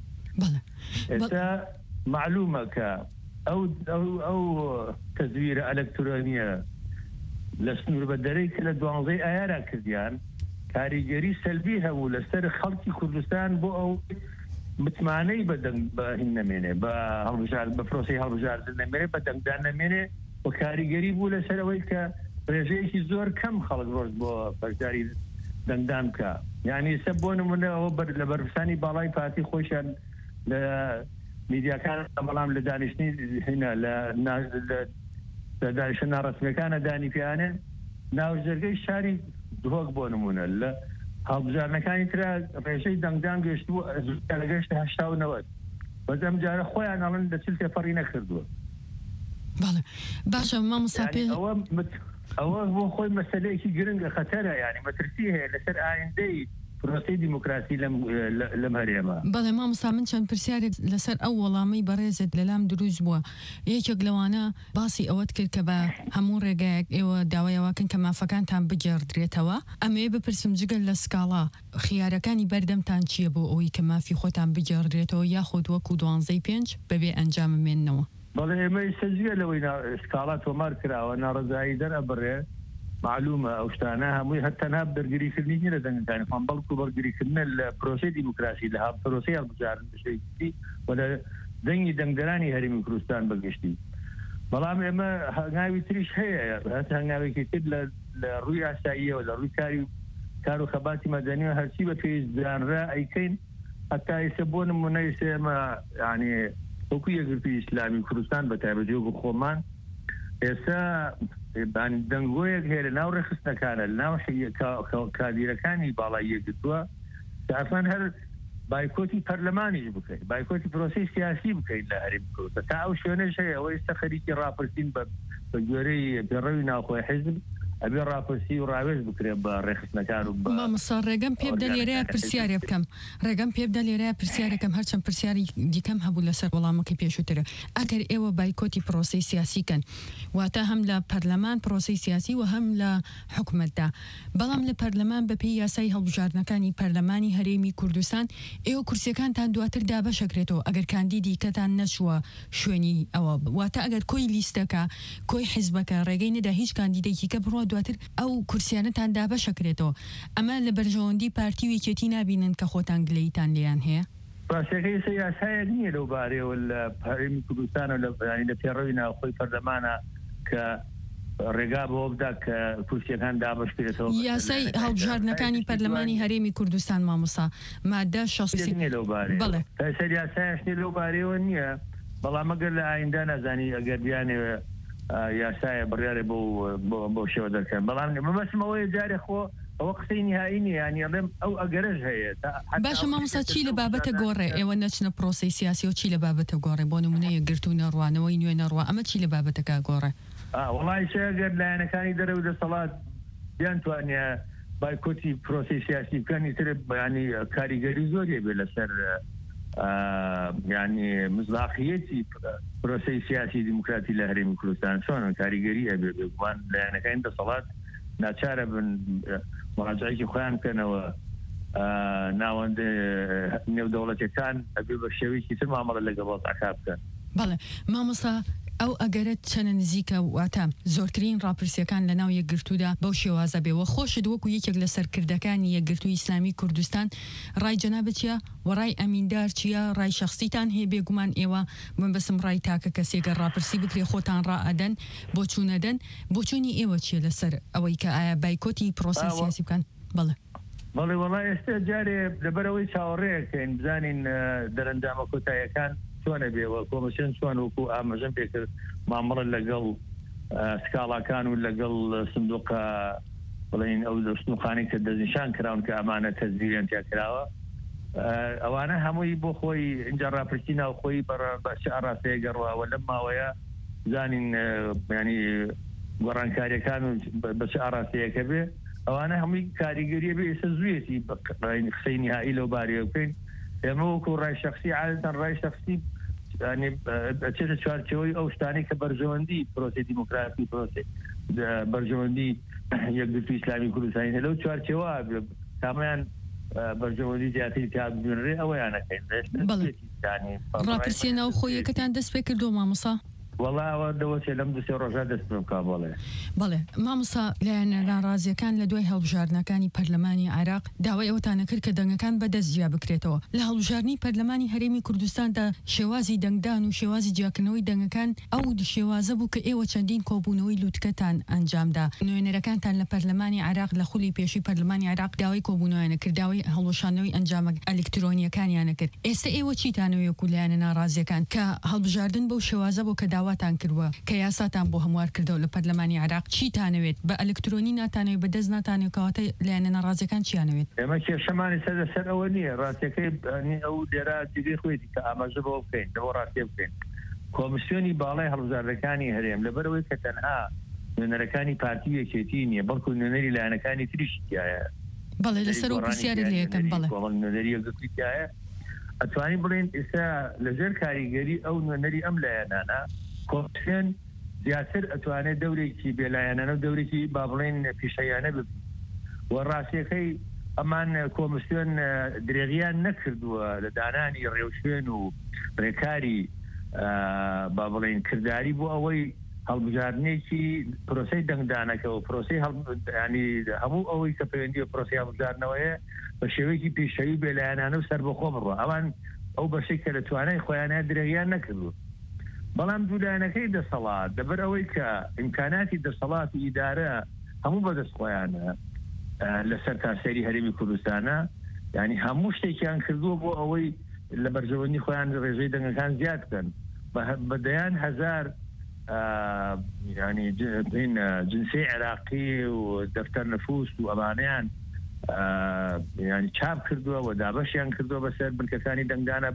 ئێستا معلومە کە ئەو تەزویرە ئەلەکترۆنیە لە سنوور بەدەرەی کە لە دوانزەی ئایارا کردیان کاریگەری سەلبی هەبوو لەسەر خەڵکی کوردستان بۆ ئەو متمانەی بە هین نەمێنێ بە پرۆسی هەڵبژاردن نەمێنێ بە دەنگدان نەمێنێ و کاریگەری بوو لەسەر ئەوەی کە ڕێژەیەکی زۆر کەم خەڵک ڕۆژ بۆ بەشداری دەنگدان بکە یعنی سە بۆ نمونەوە لە بەرپرسانی باڵای پارتی خۆشیان لە میدیاکان بەڵام لە دانیشتنی هێنا لە دانیشتە ناڕەسمیەکانە دانی پیانێن ناوژەرگەی شاری دهۆک بۆ نمونە لە هەڵبژارنەکانی ترا ڕێژەی دەنگدان گەشتبوو لە گەشتە 89 بەس ئەم جارە خۆیان ئەڵەن لە چل تێپەڕی نەکردووە. بەڵێ باشە مامۆستا پێ ئەوە بۆ خۆی مەسەلەیەکی گرنگە خەتەرە ینی مەترسی هەیە لەسەر ئایندەی پرۆسی دیموکراسی لەم هەرێمە. بەڵێ مامۆستا من چەند پرسیارێک لەسەر ئەو وەڵامی بەڕێزت لەلام دروست بووە. یەکێک لەوانە باسی ئەوەت کرد کە بە هەموو ڕێگایەک ئێوە داوایەوەکەن کە مافەکانتان بگێڕدرێتەوە. ئەمێ بپرسم جگەل لە سکاڵا خیارەکانی بەردەمتان چییە بۆ ئەوەی کە مافی خۆتان بگێڕدرێتەوە یاخود وەکو 12.5 بەبێ ئەنجاممێننەوە؟ بەڵێ ئێمە سەجیە لەوەی سکاڵا تۆمار کراوە ناڕزایی دەرەبڕێ معلومە ئەو شتانە هەمووی هەتەنها دەرگیریکردنی نیە لە دەنگەکانیان بەڵکو بەرگریکردنە لە پرۆسی دیموکراسی لە پرۆسی هەڵبژارن بشێتی و لە دەنگی دەنگدەرانی هەرێمی کوردستان بەگشتی. بەڵام ئێمە هەنگاوی تریش هەیە هەست هەنگاوێکی تر لە ڕووی ئاساییەوە لە ڕووی کار و خەباتی مەدەنیەوە هەرچی بە پێویستدانرا ئەیکەین هەتا ئێستا بۆ نمونە ئێستا ئێمە یعنی وەکو یەکگرتووی ئیسلامی کوردستان بە تایبەتی وەکو خۆمان ئێستا دەنگۆیەک هەیە لە ناو ڕێخستنەکانە لە ناو کادیرەکانی باڵای یەکگرتووە ئاسان هەر بایکۆتی پەرلەمانیش بکەین بایکۆتی پرۆسی سیاسی بکەین لە هەرێمی کوردستان تا ئەو شوێنەش هەیە ئەوە ئێستا خەریکی ڕاپرسین بە گوێرەی پێڕەوی ناوخۆی حیزب ئەبێ ڕاپرسی و ڕاوێژ بکرێت بە ڕێخستنەکان و مامۆستا ڕێگەم پێ بدە لێرەیە پرسیارێ بکەم ڕێگەم پێ بدە لێرەیە پرسیارێکم هەرچەند پرسیاری دیکەم هەبوو لەسەر وەڵامەکەی پێشووترە ئەگەر ئێوە بایکۆتی پرۆسی سیاسیکەن واتە هەم لە پەرلەمان پرۆسی سیاسی و هەم لە حکومەتدا بەڵام لە پەرلەمان بەپێی یاسای هەڵبژاردنەکانی پەرلەمانی هەرێمی کوردستان ئێوە کورسیەکانتان دواتر دابەشەکرێتەوە ئەگەر کاندیدی کەتان نەچووە شوێنی ئەوە واتە ئەگەر کۆی لیستەکە کۆی حیزبەکە ڕێگەی نەدا هیچ کاندیدێکی کە بڕوە دواتر ئەو کورسیانەتان دابەشەکرێتەوە ئەمە لە بەرژەوەندی پارتی و یەکێتی نابینن کە خۆتان گلەیتان لیان هەیە؟ ڕاستەکەی یاسایەک نییە لەو بارەوە لە هەرێمی کوردستانە لە پێڕەوی ناوخۆی پەرلەمانە کە ڕێگا بۆ بدا کە کورسیەکان دابەشکرێتەوە. یاسای هەڵبژاردنەکانی پەرلەمانی هەرێمی کوردستان مامۆستا مادە 60 لەو بارەوە بەڵێ سەر یاسایش لەو بارەوە نییە بەڵام ئەگەر لە ئایندا نازانی ئەگەر بیانێ یاسایە بڕیارێ بۆ شێوە دەکەن بەڵام مەبەستمەوەی جارێ خۆ ئەوە قسەی نهایی نیە ینی ئەڵێم ئەو ئەگەرش هەیە. باشە مامۆستا چی لە بابەتە گۆڕێ ئێوە نەچنە پرۆسی سیاسی و چی لە بابەتە گۆڕێ بۆ نمونە یەکگرتوو نەڕوانەوەی نوێ نەڕوا ئەمە چی لە بابەتەکە گۆڕێ؟ وڵی شەگەر لایەنەکانی دەرەوە دەسەڵات بیان توانێ بایکۆتی پرۆسی سیاسی بکەنی تر ینی کاریگەری زۆریە بێ لەسەر ینی مزداقیەتی پرۆسی سیاسی دیموکراتی لە هەرێمی کوردستان چۆن کاریگەری ئەبێ بێگومان لایەنەکانی دەسەڵات ناچارە بن مراجعەیەکی خۆیان بکەنەوە ناوەند نێودەوڵەتیەکان ئەبێ بە شێوەیەکی تر مامەڵە لەگەڵ وەزعەکە بکەن. بەڵێ مامۆستا ئەو ئەگەرت چەنە نزیکە واتە زۆرترین ڕاپرسیەکان لە ناو یەکگرتوودا بەو شێوازە بێەوە خۆشت وەکو یەکێک لە سەرکردەکانی یەکگرتووی ئیسلامی کوردستان ڕای جەنابەت چییە وەڕای ئەمیندار چییە ڕای شەخصیتان هەیە بێگومان ئێوە من بەسم ڕای تاکە کەسێکە ڕاپرسی بکرێ خۆتان ڕائەدەن بۆ چوونەدەن بۆ چوونی ئێوە چیە لەسەر ئەوەی کە ئایا بایکۆتی پرۆسی سیاسی بکەن؟ بەڵێ بەڵێ وەڵای ئێستا جارێ لەبەرەوەی چاوەڕێیەکەین بزانین دەرەنجامە کۆتاییەکان چۆنە بێەوە کۆمسیۆن چۆن وەکو ئاماژەم پێکرد مامەڵە لەگەڵ سکاڵاکان و لەگەڵ سندوقە بڵین ئەو سنووقانی کە دەستنیشان کراون کە ئەمانە تەزبیریان تیا کراوە ئەوانە هەمووی بۆ خۆی اینجا ڕاپرسی ناوخۆی بەچ ئاڕاستەیە گەڕواوە لەم ماوەیە زانین ینی گۆڕانکاریەکان و بەچ ئاڕاستەیەکە بێ ئەوانە هەمووی کاریگەریە بێ ئێستا زوێتی قسەی نهایی لەو بارەیە بکەین ئێمە وەکو ڕای شەخسی عادەتەن ڕای شەخسی چێتە چوارچەوەی ئەو شتانی کە بەرژەوەندی پرۆسی دیموکراسی پرۆسی بەرژەوەندی یەکگرتووی ئیسلامی کوردستانی لەو چوارچەوە تامیان بەرژەوەندی زیاتری تیابێنرێ ئەوەیانەکەین ڕاپرسیە ناو خۆی یەکەتان دەست پێ کردو مامۆستا وڵاوە دەوەچێ لەم دوسێ ڕۆژە دەست بکا بڵێ بەڵێ مامۆستا لایەنە ناڕازیەکان لە دوای هەڵبژاردنەکانی پەرلەمانی عێراق داوای ئەوتانە کرد کە دەنگەکان بەدەست جیا بکرێتەوە لە هەڵبژاردننی پەرلەمانی هەرێمی کوردستاندا شێوازی دەنگدان و شێوازی جیاکردنەوەی دەنگەکان ئەو شێوازە بوو کە ئێوە چەندین کۆبوونەوەی لوتکەتان ئەنجامدا نوێنەرەکانتان لە پەرلەمانی عێراق لە خولی پێشی پەرلەمانی عێراق داوای کۆبوونەوەیانە کرد داوای هەڵوەشاندنەوەی ئەنجامە ئەلکترۆنیەکانیانە کرد ئێستا ئێوە چیتانەوەیە و لایەنە ناڕازیەکان کە هەڵبژاردن بەو شێوازە بۆ کە داواتان کردووە کە یاساتان بۆ هەموار کردەوە لە پەرلەمانی عێراق چیتانەوێت بە ئەلکترۆنی ناتانەوێت بەدەست ناتانێت کەواتە لایەنە ناڕازیەکان چیانەوێت ئێمە کێشەمانی سەر ئەوە نییە ڕاستیەکەی ئەو لێرە جدی خۆیتی کە ئاماژە بۆ بکەین لەوە ڕاستیە بکەین کۆمیسیۆنی باڵای هەڵبژاردنەکانی هەرێم لەبەرەوەی کە تەنها نوێنەرەکانی پارتی یەکێتی نییە بەڵکو نوێنەری لایەنەکانی تریشی تایە بەڵێ لەسەر و پرسیارە لێکەن بەڵێ نوێنەری یەکگرتووی تایە ئەتوانین بڵێن ئێستا لەژێر کاریگەری ئەو نوێنەری ئەم لایەنانە کۆمیسیۆن زیاتر ئەتوانێت دەورێکی بێلایەنانە و دەورێکی با بڵێن پیشەیانە ببین و ڕاستیەکەی ئەمان کۆمیسیۆن درێغیان نەکردووە لە دانانی ڕێوشوێن و ڕێکاری با بڵێن کردداری بۆ ئەوەی هەڵبژاردنێکی پرۆسی دەنگدانەکە و پرۆسی ینی هەموو ئەوەی کە پەیوەندی و پرۆسی هەڵبژاردنەوەیە بە شێوەیەکی پیشەوی بێلایەنانە و سەربەخۆ بڕوە ئەوان ئەو بەشەی کە لە توانای خۆیانە درێغیان نەکردو بەڵام دوولایەنەکەی دەسەڵات دەبەر ئەوەی کە ئیمکاناتی دەسەڵات و ئیدارە هەموو بەدەست خۆیانە لەسەر تاسەری هەرێمی کوردستانە ینی هەموو شتێکیان کردووە بۆ ئەوەی لە بەرژەوەندی خۆیان ڕێژەی دەنگەکان زیاد بکەن بەدەیان هەزار ینی جنسی عێراقی و دەفتەر نەفوس و ئەمانەیان ینی چاپ کردووە و دابەشیان کردووە بەسەر بنکەکانی دەنگدانە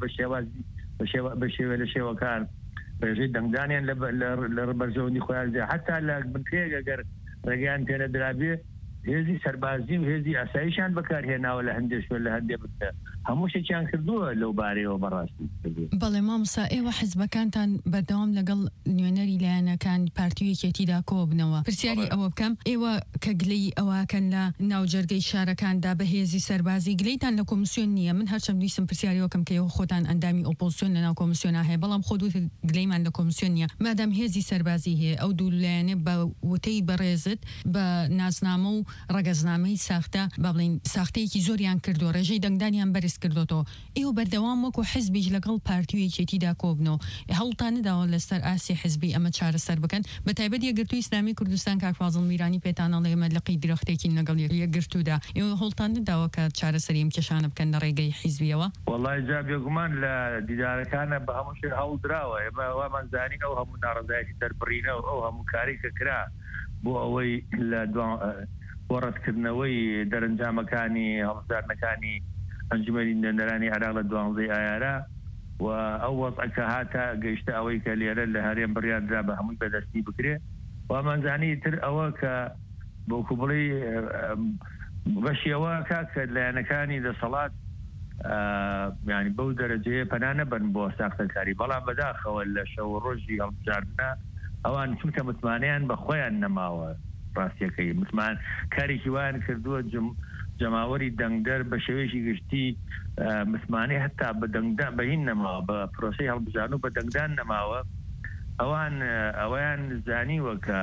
بە شێوە لە شێوەکان ڕێژەی دەنگدانیان لە بەرژەوەندی خۆیان زیاد حتا لە بنکەیەک ئەگەر ڕێگەیان پێنە درابێ هێزی سەربازی و هێزی ئاساییشان بەکارهێناوە لە هەندێک شوێن لە هەندێک بکە هەموو شتێکیان کردووە لەو بارەیەوە بەڕاستی بەڵێ مامۆستا ئێوە حیزبەکانتان بەردەوام لەگەڵ نوێنەری لایەنەکان پارتی و یەکێتیدا کۆ بنەوە پرسیاری ئەوە بکەم ئێوە کە گلەی ئەوەکەن لە ناوجەرگەی شارەکاندا بە هێزی سەربازی گلەیتان لە کۆمیسیۆن نییە من هەرچەند ویستم پرسیاری وەکەم کە ئێوە خۆتان ئەندامی ئۆپۆزیسیۆن لە ناو کۆمیسیۆنا هەیە بەڵام خۆ دوو گلەیمان لە کۆمیسیۆن نییە مادام هێزی سەربازی هەیە ئەو دوو لایەنێ بە وتەی بەڕێزت بە ناسنامە و ڕەگەزنامەی ساختە با بڵین ساختەیەکی زۆریان کردو ڕێژەی دەنگدانیان بەرز کردوەوە ئێوە بەردەوام وەکو حیزبیش لەگەڵ پارتی و یەکێتیدا کۆبنەوە هەوڵتان نەداوە لەسەر ئاسی حیزبی ئەمە چارەسەر بکەن بە تایبەت یەکگرتووی ئیسلامی کوردستان کاک فازڵ میرانی پێتانەڵێ ئێمە لەقی درەختێکی لەگەڵ یەکگرتوودا ئێوە هەوڵتان نەداوە کە چارەسەری ئەم کێشانە بکەن لە ڕێگەی حیزبیەوە وەڵای جا بێگومان لە دیدارەکانە بە هەموو شێ هەوڵ درراوە ئێمە وامان زانین ئەو هەموو ناڕزایەتی دەربڕینەوە ئەو هەموو کاری کە کرا بۆ ئەوەی لە وەڕەتکردنەوەی دەرەنجامەکانی هەڵبژاردنەکانی ئەنجومەنی نوێنەرانی عێراق لە 12 ئایارە و ئەو وەزعەکە هاتە گەیشتە ئەوەی کە لێرە لە هەرێم بڕیاردرا بە هەمووی بەدەستی بکرێ وامانزانی تر ئەوە کە بۆکو بڵی بەشیەوە کە لایەنەکانی دەسەڵات ینی بەو دەرەجەیە پەنا نەبن بۆ ساختەکاری بەڵام بەداخەوە لە شەو ڕۆژی هەڵبژاردنە ئەوان چونکە متمانیان بە خۆیان نەماوە ڕاستیەکەی متمان کارێکی وایان کردووە جەماوەری دەنگدەر بە شێوەیەکی گشتی متمانەی هەتا بە دەنگدان بەهین نەماوە بە پرۆسەی هەڵبژاردن و بە دەنگدان نەماوە ئەویان زانیوە کە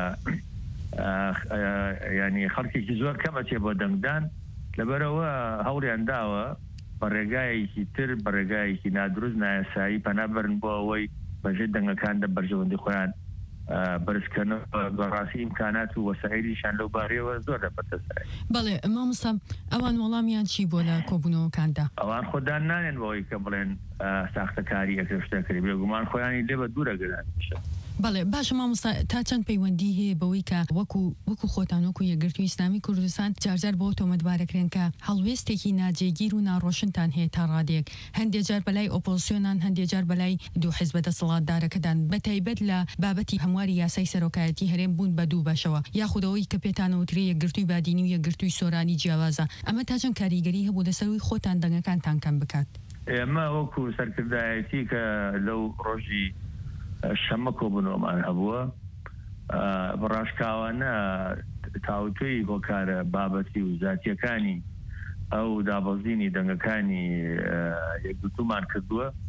ینی خەڵکێکی زۆر کەمەچێ بۆ دەنگدان لەبەرەوە هەوڵیان داوە بە ڕێگایەکی تر بە ڕێگایەکی نادروست نایاسایی پەنابەرن بۆ ئەوەی بەژێ دەنگەکان دە بەرژەوەندی خۆیان بەرزکردنەوە بەڕاستی ئیمکانات و وەسایلیشان لەو بارەیەوە زۆر دەبەتەسەر بەڵێ مامۆستا ئەوان وەڵامیان چی بۆ لە کۆبوونەوەکاندا ئەوان خۆدان نانێن بۆەوەی کە بڵێن ساختەکاری ئەکرێ شتەکەی بێگومان خۆیانی لێ بە دوورەگران بەڵێ باشە مامۆستا تا چەند پەیوەندی هەیە بەوەی کە وەکو خۆتان وەکو یەکگرتووی ئیسلامی کوردستان جارجار بۆ تۆمەتبارەکرێن کە هەڵوێستێکی ناجێگیر و ناڕۆشنتان هەیە تا ڕادێک هەندێک جار بەلای ئۆپۆزیسیۆنان هەندێک جار بەلای دوو حیزبە دەسەڵاتدارەکەدان بەتایبەت لە بابەتی هەمواری یاسای سەرۆکایەتی هەرێم بوون بە دوو بەشەوە یاخودەوەی کە پێتانەوترێ یەکگرتووی بادینی و یەکگرتووی سۆرانی جیاوازە ئەمە تا چەند کاریگەری هەبوو لەسەروی خۆتان دەنگەکانتان کەم بکات ئێمە وەکو سەرکردایەتی کە لەو ڕۆژی شەمە کۆبوونەوەمان هەبووە بەڕاشکاوانە تاوتوی هۆکارە بابەتی و زاتیەکانی ئەو دابەزینی دەنگەکانی یەکگرتوومان کردووە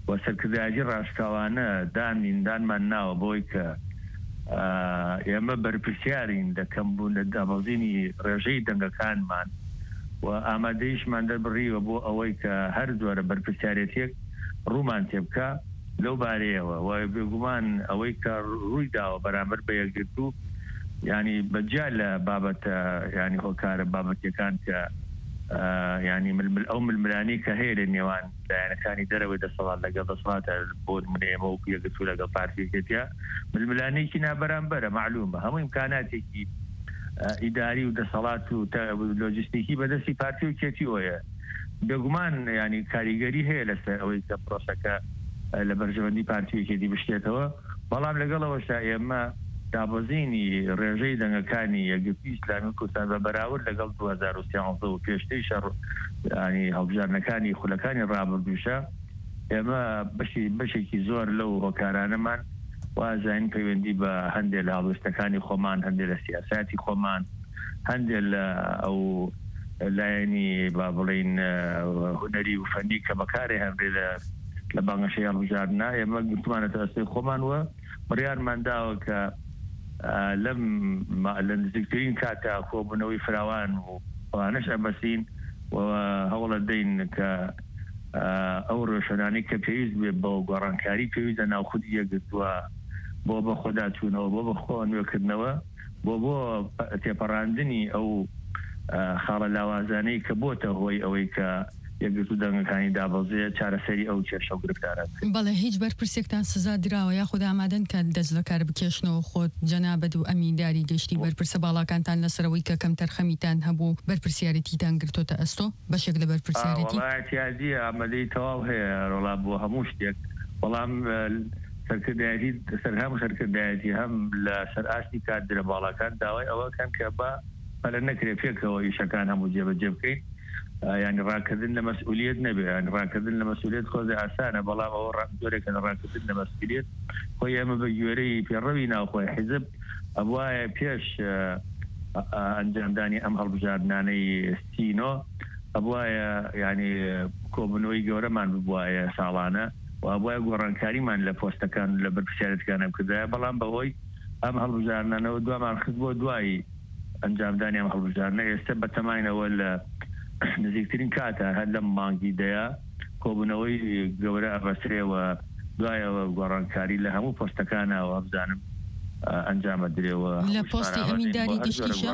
و سەرکردایەتی ڕاستەوانە دانمان ناوە بۆی کە ئێمە بەرپرسیارین لە کەمبوون لە دابەزینی ڕێژەی دەنگەکانمان و ئامادەیشمان دەبڕیوە بۆ ئەوەی کە هەر جۆرە بەرپرسیارەتێک ڕوومان تێبکە لەو بارەیەوە و بێگومان ئەوەی کە ڕووی داوە بەرامبەر بە یەکگرتو ینی بەجیا لە بابەتە ینی هۆکارە بابەتەکان کە ینی ئەو ململانی کە هەیە لە نێوان لایەنەکانی دەرەوەی دەسەڵات لەگەڵ دەسەڵاتە بۆ منێمە و یەکگرتو لەگەڵ پارتیەکەتیا ململانێکی نابەرامبەرە معلومە هەموو ئیمکاناتێکی ئیداری و دەسەڵات و لۆجستیکی بەدەستی پارتی و کێتیۆیە بێگومان ینی کاریگەری هەیە لەسەر ئەوەی کە پرۆسەکە لە بەرژەوەندی پارتیەکێتی بشتێتەوە بەڵام لەگەڵەوەشتا ئێمە دابەزینی ڕێژەی دەنگەکانی یەکگرتووی ئیسلامی کوردستان بە بەراورد لەگەڵ 2013 و پێشتەی شەڕ ینی هەڵبژارنەکانی خولەکانی ڕابردووشە ئێمە بەشێکی زۆر لەو هۆکارانەمان وازین پەیوەندی بە هەندێک لە هەڵوێستەکانی خۆمان هەندێک لە سیاساتی خۆمان هەندێک لە ئەو لایەنی با بڵین هونەری و فەنی کە بەکارێ هەندێک لە بانگەشەی هەڵبژاردنا ئێمە گرتومانەتە ئەستەی خۆمان وە بڕیارمان داوە کە لە نزیکترین کاتە کۆبوونەوەی فراوان و ئەوانەش ئەمەسین و هەوڵە دەین کە ئەو ڕۆشنانەی کە پێویست بێ بۆ گۆڕانکاری پێویستە ناوخودی یەکگرتووە بۆ بە خۆداچوونەوە بۆ بەخۆ نوێکردنەوە بۆ تێپەڕاندنی ئەو خاڵە لاوازانەی کە بۆتە هۆی ئەوەی کە یەکگرتو دەنگەکانی دابەزێ چارەسەری ئەو کێشە و گرفتارات بەڵێ هیچ بەرپرسێکتان سزا درراوە یاخود ئامادەن کە دەست لە کار بکێشنەوە خۆت جەنابەت و ئەمینداری گەشتی بەرپرسە باڵاکانتان لەسەرەوەی کە کەم تەرخەمیتان هەبوو بەرپرسیارەتیتان گرتوتە ئەستۆ بەشێک لە بەرپرسیارەتی وڵاتیادی ئامادەی تەواو هەیە ڕۆڵا بۆ هەموو شتێک بەڵام سەرکردایەتی هەموو سەرکردایەتی هەم لە سەر ئاستی کات درە باڵاکان داوای ئەوەکەن کە بەلە نەکرێ پێکەوە ئیشەکان هەموو جێبەجێ بکەین يعني ڕاکردن لە مەسئولیت نەبێ ینی ڕاکردن لە مەسئولیت خۆزی ئاسانە بەڵام ئەوە زۆرێکە لە ڕاکردن لە مەسئولیت خۆی ئێمە بە گوێرەی پێڕەوی ناوخۆی حیزب ئەوایە پێش ئەنجامدانی ئەم هەڵبژاردنانەی سینۆ ئەوایە ینی کۆبوونەوەی گەورەمان ببوایە ساڵانە و ئەوایە گۆڕانکاریمان لە پۆستەکان لە بەرپرسیارەتەکانم کردایە بەڵام بەهۆی ئەم هەڵبژاردنانەوە دوامان خست بۆ دوایی ئەنجامدانی ئەم هەڵبژاردنە ئێستا بەتەماینەوە لە نزیکترین کاتە هەر لەم مانگی دەیە کۆبوونەوەی گەورە ئەبەسرێەوە دوایەوە گۆڕانکاری لە هەموو پۆستەکانەوە بزانم ئەنجامە درێەوە لە پۆستی ئەمینداری گشتیشە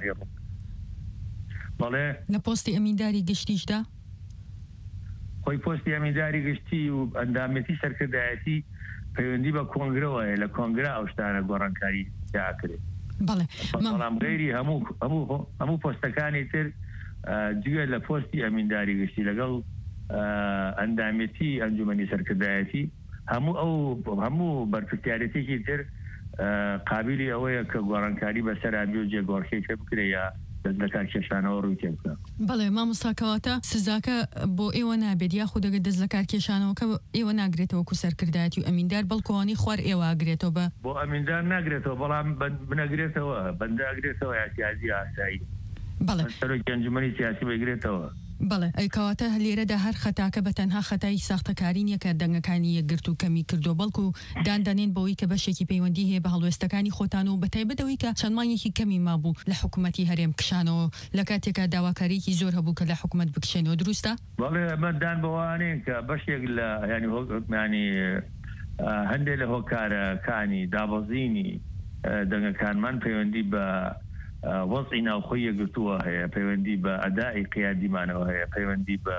بەڵێ لە پۆستی ئەمینداری گشتیشدا خۆی پۆستی ئەمینداری گشتی و ئەندامەتی سەرکردایەتی پەیوەندی بە کۆنگرەوە لە کۆنگرا ئەو شتانە گۆڕانکاری داکرێت بەڵام غەیری هەموو پۆستەکانی تر جگە لە پۆستی ئەمینداری گشتی لەگەڵ ئەندامەتی ئەنجومەنی سەرکردایەتی هەموو بەرپرسیارەتێکی تر قابلی ئەوەیە کە گۆڕانکاری بەسەر ئابی و جێگۆڕکەی پێ بکرێ یا دەست لە کار کێشانەوە ڕووی تێ بکە بەڵێ مامۆستاکەواتە سزاکە بۆ ئێوە نابێت یاخود دەگەت دەست لە کار کێشانەوە کە ئێوە ناگرێتەوە کو سەرکردایەتی و ئەمیندار بەڵکۆوانی خوار ئێوە ئاگرێتەوە بۆ ئەمیندار ناگرێتەوە بەڵام بنەگرێتەوە بەنداگرێتەوە یاسیازی ئاسایی بەڵێ سەرۆکی ئەنجومەنی سیاسی بەگرێتەوە بەڵێ ئەیکەواتە لێرەدا هەر خەتاکە بە تەنها خەتای ساختەکاری نیە کە دەنگەکانی یەکگرت و کەمی کردو بەڵکو داندانێن بەوەی کە بەشێکی پەیوەندی هەیە بە هەڵوێستەکانی خۆتان و بەتایبەتەوەی کە چەند مانگێکی کەمی مابوو لە حکوومەتی هەرێم کشانەوە لە کاتێکە داواکاریی زۆر هەبوو کە لە حکوومەت بکشێنەوە دروستە بەڵێ ئەمەدان بەوانەیە کە بەشێک لە ینی هەندێک لە هۆکارەکانی دابەزینی دەنگەکانمان پەیوەندی بە وەزعی ناوخۆی یەکگرتووە هەیە پەیوەندی بە ئەدای قیادیمانەوە هەیە پەیوەندی بە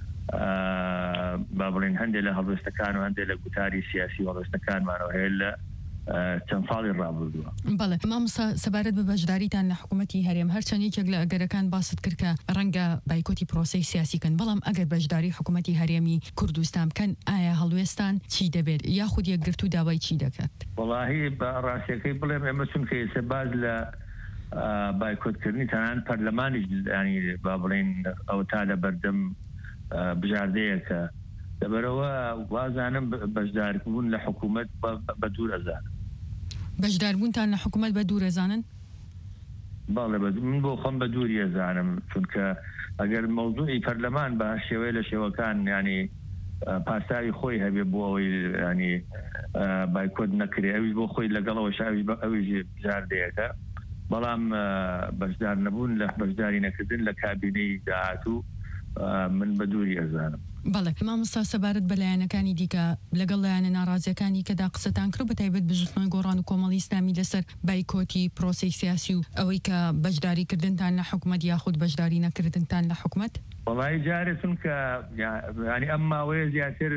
با بڵێن هەندێک لە هەڵوێستەکان و هەندێک لە گوتاری سیاسی هەڵوێستەکانمانەوە هەیە لە چەند ساڵی ڕابردووە بەڵێ مامۆستا سەبارەت بە بەشداریتان لە حکوومەتی هەرێم هەرچەند یەکێک لە ئەگەرەکان باست کرد کە ڕەنگە بایکۆتی پرۆسەی سیاسیکەن بەڵام ئەگەر بەشداری حکوومەتی هەرێمی کوردستان بکەن ئایا هەڵوێستان چی دەبێت یاخود یەکگرت و داوای چی دەکات وەڵاهی بە ڕاستیەکەی بڵێم ئێمە چونکە ئێستا باز لە بایکۆتکردنی تەنان پەرلەمانیش ینی با بڵێن ئەو تا لە بەردەم بژاردەیەکە لەبەرەوە وازانم بەشداربوون لە حکوومەت بە دوور ئەزان بەشداربوونتان لە حکوومەت بە دوور ئەزانن باڵێ من بۆ خۆم بە دووری ئەزانم چونکە ئەگەر مەوضوعی پەرلەمان بە شێوەیە لە شێوەکان ینی پاساوی خۆی هەبێ بۆ ئەوەی ینی بایکۆت نەکرێ ئەویش بۆ خۆی لەگەڵەوە ئەویش بژاردەیەەکە بەڵام بەشدار نەبوون لە بەشداری نەکردن لە کابینەی داهاتوو من بە دووری ئەزانم. بەڵێ مامۆستا سەبارەت بە لایەنەکانی دیکە لەگەڵ لایەنە ناڕازیەکانی کەدا قسەتان کرد بەتایبەت بژوتنەوەی گۆڕان و کۆمەڵی ئیسلامی لەسەر بایکۆتی پرۆسەی سیاسی و ئەوەی کە بەشداریکردنتان لە حکومەت یاخود بەشداری نەکردنتان لە حکومەت؟ وڵی جارێتون کە ینی ئەم ماوەیە زیاتر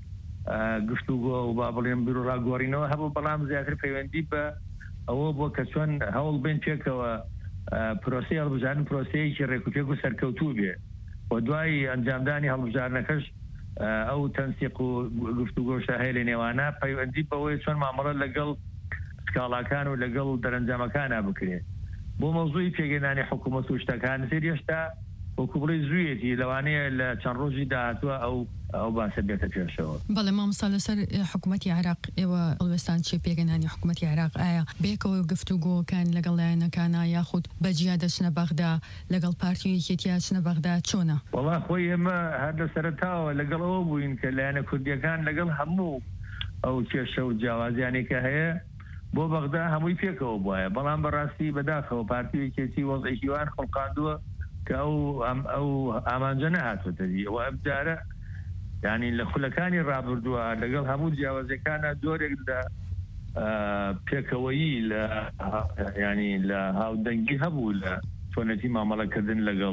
گفتوگۆ و با بڵێم بیر و ڕاگۆڕینەوە هەبوو بەڵام زیاتر پەیوەندی بە ئەوە بۆ کە چۆن هەوڵ بین پێکەوە پرۆسی هەڵبژاردن پرۆسەیەکی ڕێکوپێک و سەرکەوتوو بێ و دوای ئەنجامدانی هەڵبژاردنەکەش ئەو تەنسیق و گفتوگۆشە هەیە لە نێوانە پەیوەندی بەوەی چۆن مامەڵە لەگەڵ سکاڵاکان و لەگەڵ دەرەنجامەکانە بکرێت بۆ مەوزوعی پێگەێنانی حکوومەت و شتەکان سێر هێشتا وەکوبڵی زوویەتی لەوانەیە لە چەند ڕۆژی داهاتووە ئەو باسە بێتە پێشەوە. بەڵێ مامۆستا لەسەر حکوومەتی عێراق ئێوە هەڵوێستان چێ پێگەێنانی حکوومەتی عێراق ئایا بێکەوە گفتوگۆکان لەگەڵ لایەنەکانە یاخود بەجیا دەچنە بەغدا لەگەڵ پارتی یەکێتیا چنە بەغدا چۆنە؟ وەڵا خۆی ئێمە هەر لە سەرەتاوە لەگەڵ ئەوە بووین کە لایەنە کوردیەکان لەگەڵ هەموو ئەو کێشە و جیاوازیانێکە هەیە بۆ بەغدا هەمووی پێکەوە بواە بەڵام بەڕاستی بەداخەوە پارتی یەکێتی وەزعیوان خەڵقاندووە کە ئەو ئامانجە نەهاتوەتەدی ئەوە ئەبجارە ینی لە خولەکانی ڕابردووە لەگەڵ هەموو جیاوازەکانە دۆرێک لە پێکەوەیی لە ینی لە هاودەنگی هەبوو لە چۆنەتی مامەڵەکردن لەگەڵ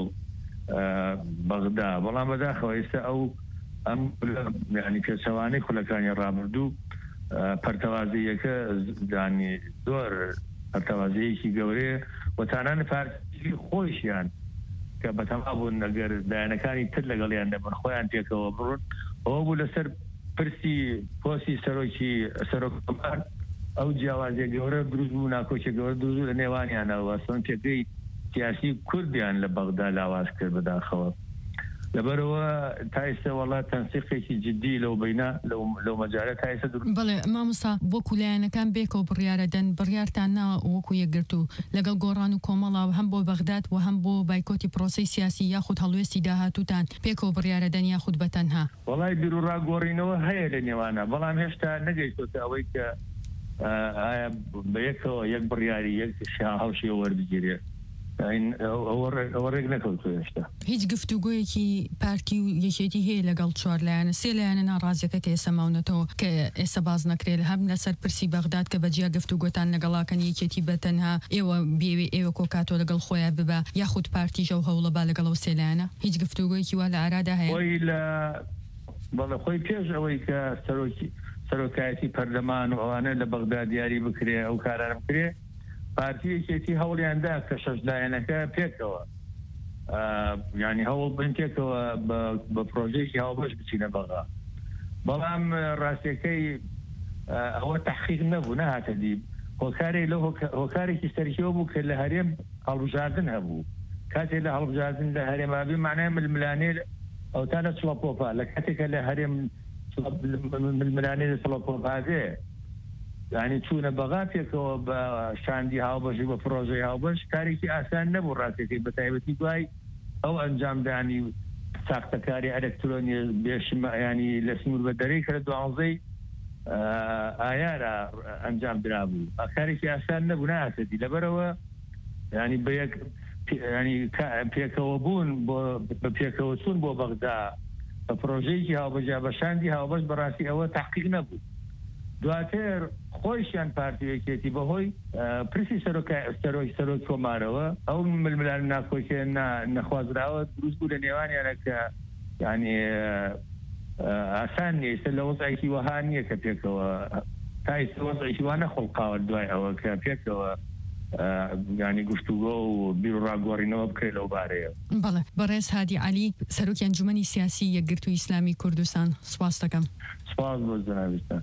بەغدا بەڵام بەداخەوە ئێستا ئەو ئەم ینی پێچەوانەی خولەکانی ڕابردوو پەرتەوازیەکە دانی زۆر پەرتەوازەیەکی گەورەیە وەتانان پارتی خۆشیان کە بەتەما بوون ئەگەر لایەنەکانی تر لەگەڵیان دەبن خۆیان پێکەوە بڕون ئەوە بوو لەسەر پرسی پۆسی سەرۆکمان ئەو جیاوازیە گەورە دروست بوو ناکۆچە گەورە دروست لە نێوانیانەوە سۆن پێگەی سیاسی کوردیان لە بەغدا لاواز کرد بەداخەوە لەبەرەوە تایسە وڵات تەنسیقێکی جدی لەو بینە لەو مەجارە تایسە بەڵێ مامۆستا وەکو لایەنەکان بێکەوە بڕیارەدەن بڕیارتان ناوە وەکو یەکگرت و لەگەڵ گۆڕان و کۆمەڵا هەم بۆ بەغداد و هەم بۆ بایکۆتی پرۆسەی سیاسی یاخود هەڵوێستی داهاتووتان پێکەوە بڕیارەدەن یاخود بەتەنها؟ وەڵای بیر و ڕاگۆڕینەوە هەیە لە نێوانە بەڵام هێشتا نەگەیشتۆتە ئەوەی کە ئایا بەیەکەوە یەک بڕیاری یەک هەڵشی وەربگیرێ ئەوە ڕێک نەکەوتوە هێشتا هیچ گفتوگۆیەکی پارتی و یەکێتی هەیە لەگەڵ چوار لایەنە سێ لایەنە ناڕازیەکە کە ئێستا ماونەتەوە کە ئێستا باز نەکرێت هەم لەسەر پرسی بەغداد کە بەجیا گفتوگۆتان لەگەڵاکەن یەکێتی بەتەنها ئێوە بێوێ ئێوە کۆکاتۆ لەگەڵ خۆیان ببە یاخود پارتیژە و هەوڵە با لەگەڵەوە سێ لایەنە هیچ گفتوگۆیەکی وا لە ئارادا هەیە؟ بەڵێ خۆی پێش ئەوەی کە سەرۆکایەتی پەرلەمان و ئەوانە لە بەغدا دیاری بکرێ ئەو کارانە بکرێ پارتی یەکێتی هەوڵیاندا کە شەش لایەنەکە پێکەوە ینی هەوڵ بن پێکەوە بە پرۆژێکی هاوبەش بچینە بەغا بەڵام ڕاستیەکەی ئەوە تەحقیق نەبوو نەهاتە دی هۆکارێکی سەرکیەوە بوو کە لە هەرێم هەڵبژاردن هەبوو کاتێک لە هەڵبژاردن لە هەرێمابی معنای ململانێ ئەوتا لە سڵەپۆپا لە کاتێکە لە هەرێم ململانێ لە سڵەپۆپادێ ینی چوونە بەغا پێکەوە بە شاندی هاوبەشی بە پرۆژەی هاوبەش کارێکی ئاسان نەبوو ڕاستێکی بە تایبەتی دوای ئەو ئەنجامدانی ساختەکاری ئەلکترۆنی بێشمەیانی لە سنوور بە دەرەی کە لە 12 ئایارە ئەنجام درابوو کارێکی ئاسان نەبوو ناسەدی لەبەرەوە ینی بە یەک ینی پێکەوە بوون بە پێکەوە چوون بۆ بەغدا بە پرۆژەیەکی هاوبەجا بە شاندی هاوبەش بەڕاستی ئەوە تحقیق نەبوو دواتر خۆشیان پارتیەکێتی بەهۆی پرسی سەرۆک کۆمارەوە ئەو ململان ناکۆکێ نەخوازراوە دروست بوو لە نێوانیانە کە ینی ئاسان نیە لە وەزعێکی وەها نییە کە پێکەوە تایسە وەزعێکی وانە خۆڵقاوە دوای ئەوە کە پێکەوە ینی گفتوگۆ و بیر و ڕاگۆڕینەوە بکرێت لەو بارەیە. بەڵێ بەڕێز هادی عەلی سەرۆکی ئەنجومەنی سیاسی یەکگرتووی ئیسلامی کوردستان سوپاس دەکەم. سوپاس بۆ جەنابستان.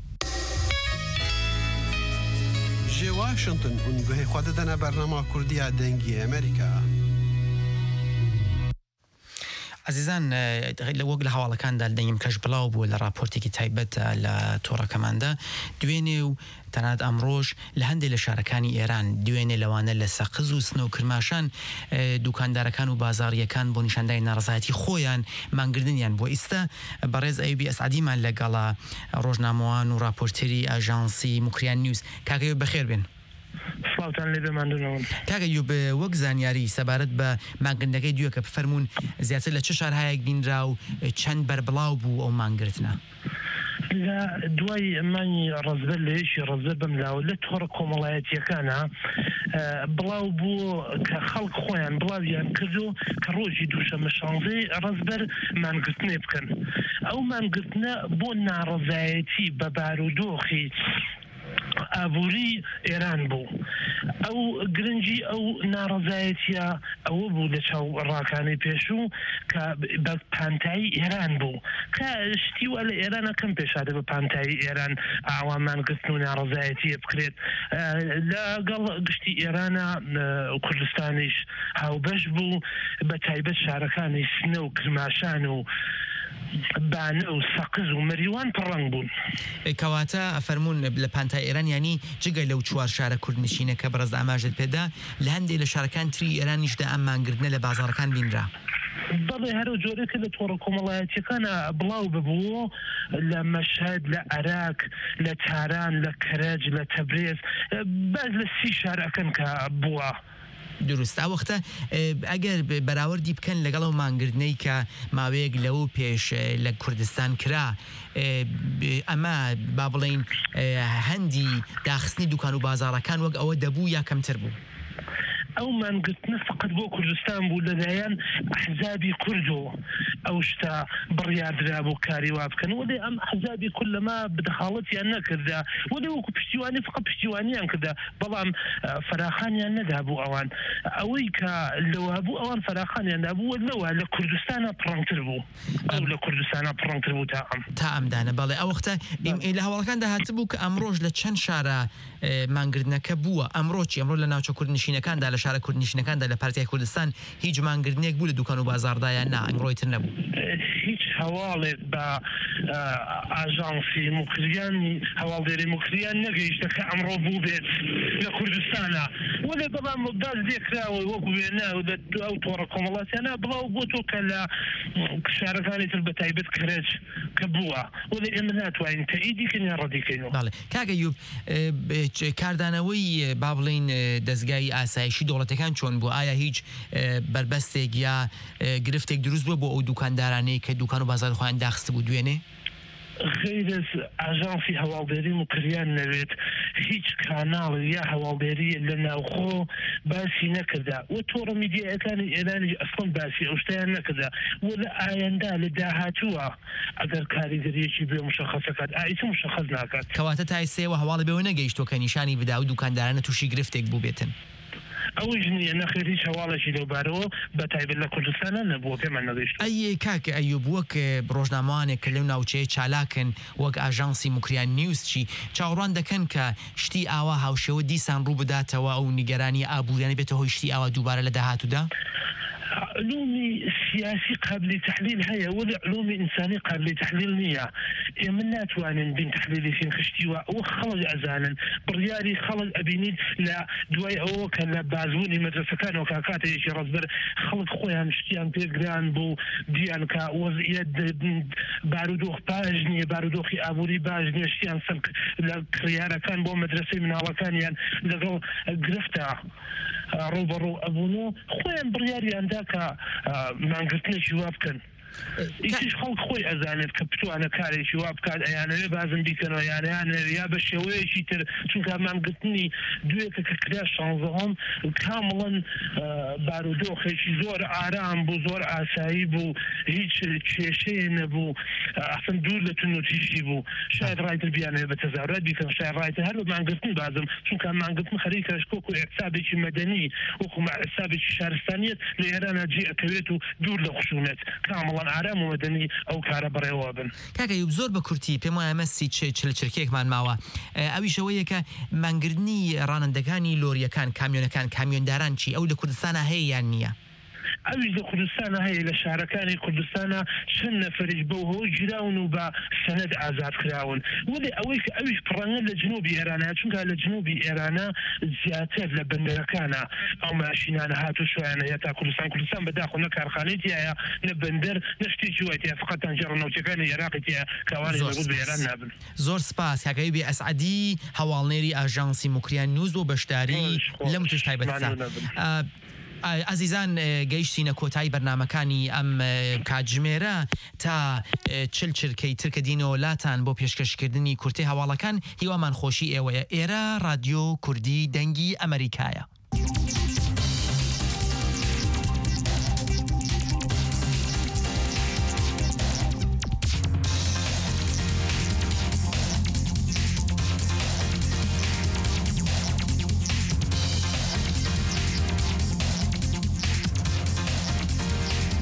جێ واشنگتن هونگوهی خوا دەدەنە بەرنامە کوردیە دەنگی ئەمریکا. عزیزان وەک لە هەواڵەکاندا دەنگیم کەش بڵاو بوو لە راپۆرتێکی تایبەت لە تۆڕەکەماندا دوێنێ و تەنات ئەمڕۆژ لە هەندێک لە شارەکانی ئێران دوێنێ لەوانە لە سەقز و سنە و کرماشان دوکاندارەکان و بازاڕیەکان بۆ نیشاندای ناڕزایەتی خۆیان مانگردنیان بۆ ئیستا بەڕێز ئەیوبی ئەسعەدیمان لەگەڵا ڕۆژنامەوان و راپۆرتێری ئاژانسی موکریان نیوز کاکەوێ بەخێر بێن. سڵاوتان لێ بێماندنەوە. کاکەیوب وەک زانیاری سەبارەت بە مانگردنەکەی دووە کە بفەرمونون زیاتر لە چه شارهایەک بینرا و چەند بەربڵاو بوو ئەو مانگرتنە؟ لە دوای مانی ڕزبەر لە هێشی ڕزبەر بملاوە لە تۆڕە کۆمەڵایەتیەکانە بڵاو بوو کە خەڵک خۆیان بڵاویان کردو کە ڕۆژی دووشەمە شانزەی ڕزبەر مانگرتنێ بکەن. ئەو مانگرتنە بۆ ناڕزایەتی بە بارودۆخی ئابووری ئێران بوو. ئەو گرنگی ئەو ناڕزایەتیە ئەوە بوو لە چاو ڕاکانی پێشوو کە بە پانتایی ئێران بوو کە شتی وە لە ئێرانە کەم پێشادە بە پانتایی ئێران ئاوامانگرتن و ناڕزایەتیە بکرێت. لەگەڵ گشتی ئێرانە کوردستانیش هاوبەش بوو بە تایبەت شارەکانی سنە و کرماشان و بانە و سەقز و مەریوان پڕەنگ بوون. کەواتە ئەفەرمونون لە پانتای ئێران ینی جگە لەو چوار شارە کوردنشینە کە بەڕێز ئاماژت پێدا لە هەندێک لە شارەکان تری ئێرانیشدا ئەم مانگردنە لە بازاڕەکان بینرا. بەڵێ هەرو جۆرێکە لە تۆڕە کۆمەڵایەتیەکانە بڵاو ببووە لە مەشهد لە عێراق لە تاران لە کەرەج لە تەبرێز باز لە 30 شارەکەن کە بووە. دروست ئەوەختە ئەگەر بەراوردی بکەن لەگەڵ ئەو مانگردنەی کە ماوەیەک لەو پێش لە کوردستان کرا ئەمە با بڵێن هەندی داخستنی دوکان و بازاڕەکان وەک ئەوە دەبوو یا کەمتر بوو؟ ئەو مانگرتنە فقط بۆ کوردستان بوو لەلایەن ئەحزابی کوردۆ ئەو شتا بڕیاردرا بۆ کاری وا بکەن وەڵێ ئەم ئەحزابی کورد لەما بدەخاڵەتیان نەکردا وەڵێ وەکو پشتیوانی فقط پشتیوانیان کردا بەڵام فراخانیان نەدا بوو ئەوان ئەوەی کە لەوا بوو ئەوان فراخانیان دابوو لەوە لە کوردستانە پڕەنگتر بوو ئەو لە کوردستانە پڕەنگتر بوو تا ئەمدانە بەڵێ ئەوەختە لە هەواڵەکاندا هاتبوو کە ئەمڕۆژ لە چەند شارە مانگردنەکە بووە ئەمڕۆچی ئەمڕۆ لە ناوچە کوردنشینەکاندا لە شارە کوردنشینەکاندا لە پارتیای کوردستان هیچ مانگردنێک بوو لە دوکان و بازاردایان نا ئەنگڕۆیتر نەبوو هیچ هەواڵێک بە ئاژانسی موکریانی هەواڵدێری موکریان نەگەیشتە کە ئەمڕۆ بوو بێت لە کوردستانە وەڵێ بەڵام باز لێکراوە وەکو وێنە ئەو تۆڕە کۆمەڵاتیانە بڵاو بۆ تۆ کە لە شارەکانی تر بە تایبەت کەرەج کە بووە وەڵێ ئێمە ناتوانین تەئیدیکەین یا ڕەدیکەینەوە. بەڵێ کاکە ئەیوب کاردانەوەی با بڵێن دەستگای ئاسایشی دەوڵەتەکان چۆن بوو؟ ئایا هیچ بربەستێک یا گرفتێک دروست بووە بۆ ئەو دوکاندارانەی کە دوکان و بازار خۆیان داخست بوو دوێنێ؟ غیرز ئاژانسی هەواڵدێری موکریان نەوێت هیچ کاناڵ یا هەواڵدێری لە ناوخۆ باسی نەکردا و تۆڕە میدیایەکانی ئێرانی ئەسڵن باسی ئەو شتیان نەکردا و لە ئایندا لە داهاتووە ئەگەر کاریگەریەکی بێ مشەخەسەکات ئایسە مشەخەز ناکات. کەواتە تا ئێستەوە هەواڵی بێەوە نەگەیشتۆ کە نیشانی بدا و دوکاندارانە تووشی گرفتێک بوو بێتن. ئەوش نییە نەخێر هیچ هەواڵێکی لەوبارەوە بە تایبەت لە کوردستانە نەبووە پێمان نەگەیشت. ئەی کاکە ئەیوب وەک ڕۆژنامەوانێک کە لەو ناوچەیە چالاکن وەک ئاژانسی موکریان نیوز چی چاوەڕوان دەکەن کە شتی ئاوا هاوشێوە دیسان ڕوو بداتەوە ئەو نیگەرانی ئابووریانە بێتە هۆی شتی ئاوا دووبارە لە داهاتوودا؟ علومی سیاسی قابلی تحلیل هەیە ولی علومی ئینسانی قابلی تحلیل نییە. ئێمە ناتوانین بین تحلیلێکین خشتیوە ئەوە خەڵک ئەزانن بڕیاری خەڵک ئەبینیت لە دوای ئەوە کە لە بازبوونی مەدرسەکان و کاکاتەیەکی ڕزبەر خەڵک خۆیان شتیان پێگران بوو دییان کە وەزعیەت بارودۆخ باش نییە بارودۆخی ئابووری باش نییە شتیان سەر لە کڕیارەکان بۆ مەدرسەی مناڵەکانیان لەگەڵ گرفتە ڕوبەڕوو ئەبوون و خۆیان بڕیاریاندا کە مانگرتنێکی وا بکەن. ئیتیش خەڵک خۆی ئەزانێت کە بتوانە کارێکی وا بکات ئەیانەوێ بازم بیکەنەوە یانیانە یا بە شێوەیەکی تر چونکە مانگرتنی دوێکە کە کرا شانزەهەم کامڵەن بارودۆخێکی زۆر ئارام بوو زۆر ئاسایی بوو هیچ کێشەیە نەبوو ئەسن دوور لە تونوتیشی بوو شاید ڕایتر بیانەوێ بە تەزاورات بیکەن شاید ڕایتر هەر بە مانگرتن بازم چونکە مانگرتن خەریکە کۆک و ئێقسابێکی مەدەنی وەکو ئێقسابێکی شارستانیەت لە ئێرانە جێ ئەکەوێت و دوور لە خشونەت کامڵەن ئارام و مەدەنی ئەو کارە بڕێوە بن. کاکە زۆر بە کورتی پێم وایە مەسی چرکێکمان ماوە ئەویشەوەیە کە مانگردنی ڕانندەکانی لۆریەکان کامیۆنەکان کامیۆنداران چی ئەو لە کوردستانە هەیە یان نییە؟ ئەویش لە کوردستانە هەیە لە شارەکانی کوردستانە چەند نەفەریش بەو هۆی گیراون و بە سەنەد ئازاد کراون ولی ئەوەی کە ئەویش پڕەنگە لە جنوبی ئێرانە چونکە لە جنوبی ئێرانە زیاتر لە بەندەرەکانە ئەو ماشینانە هاتو شویانە هێتا کوردستان بەداخۆ نە کارخانەی تایە نە بەندەر نە شتێکی وای تایە فقەت تەنجە ڕەناوچەکانی عێراقی تایە کەوانی لەبوو بە ئێران نابن. زۆر سپاس کاکەوی بێ ئەسعەدی هەواڵنێری ئاژانسی موکریان نووز بۆ بەشداری لەم توش تایبەتە. ئازیزان گەیشتینە کۆتایی بەرنامەکانی ئەم کاتژمێرە تا چل چرکەی ترکە دینەوەلاتان بۆ پێشکەشکردنی کورتەی هەواڵەکان هیوامان خۆشی ئێوەیە. ئێرە رادیۆ کوردی دەنگی ئەمریکایە.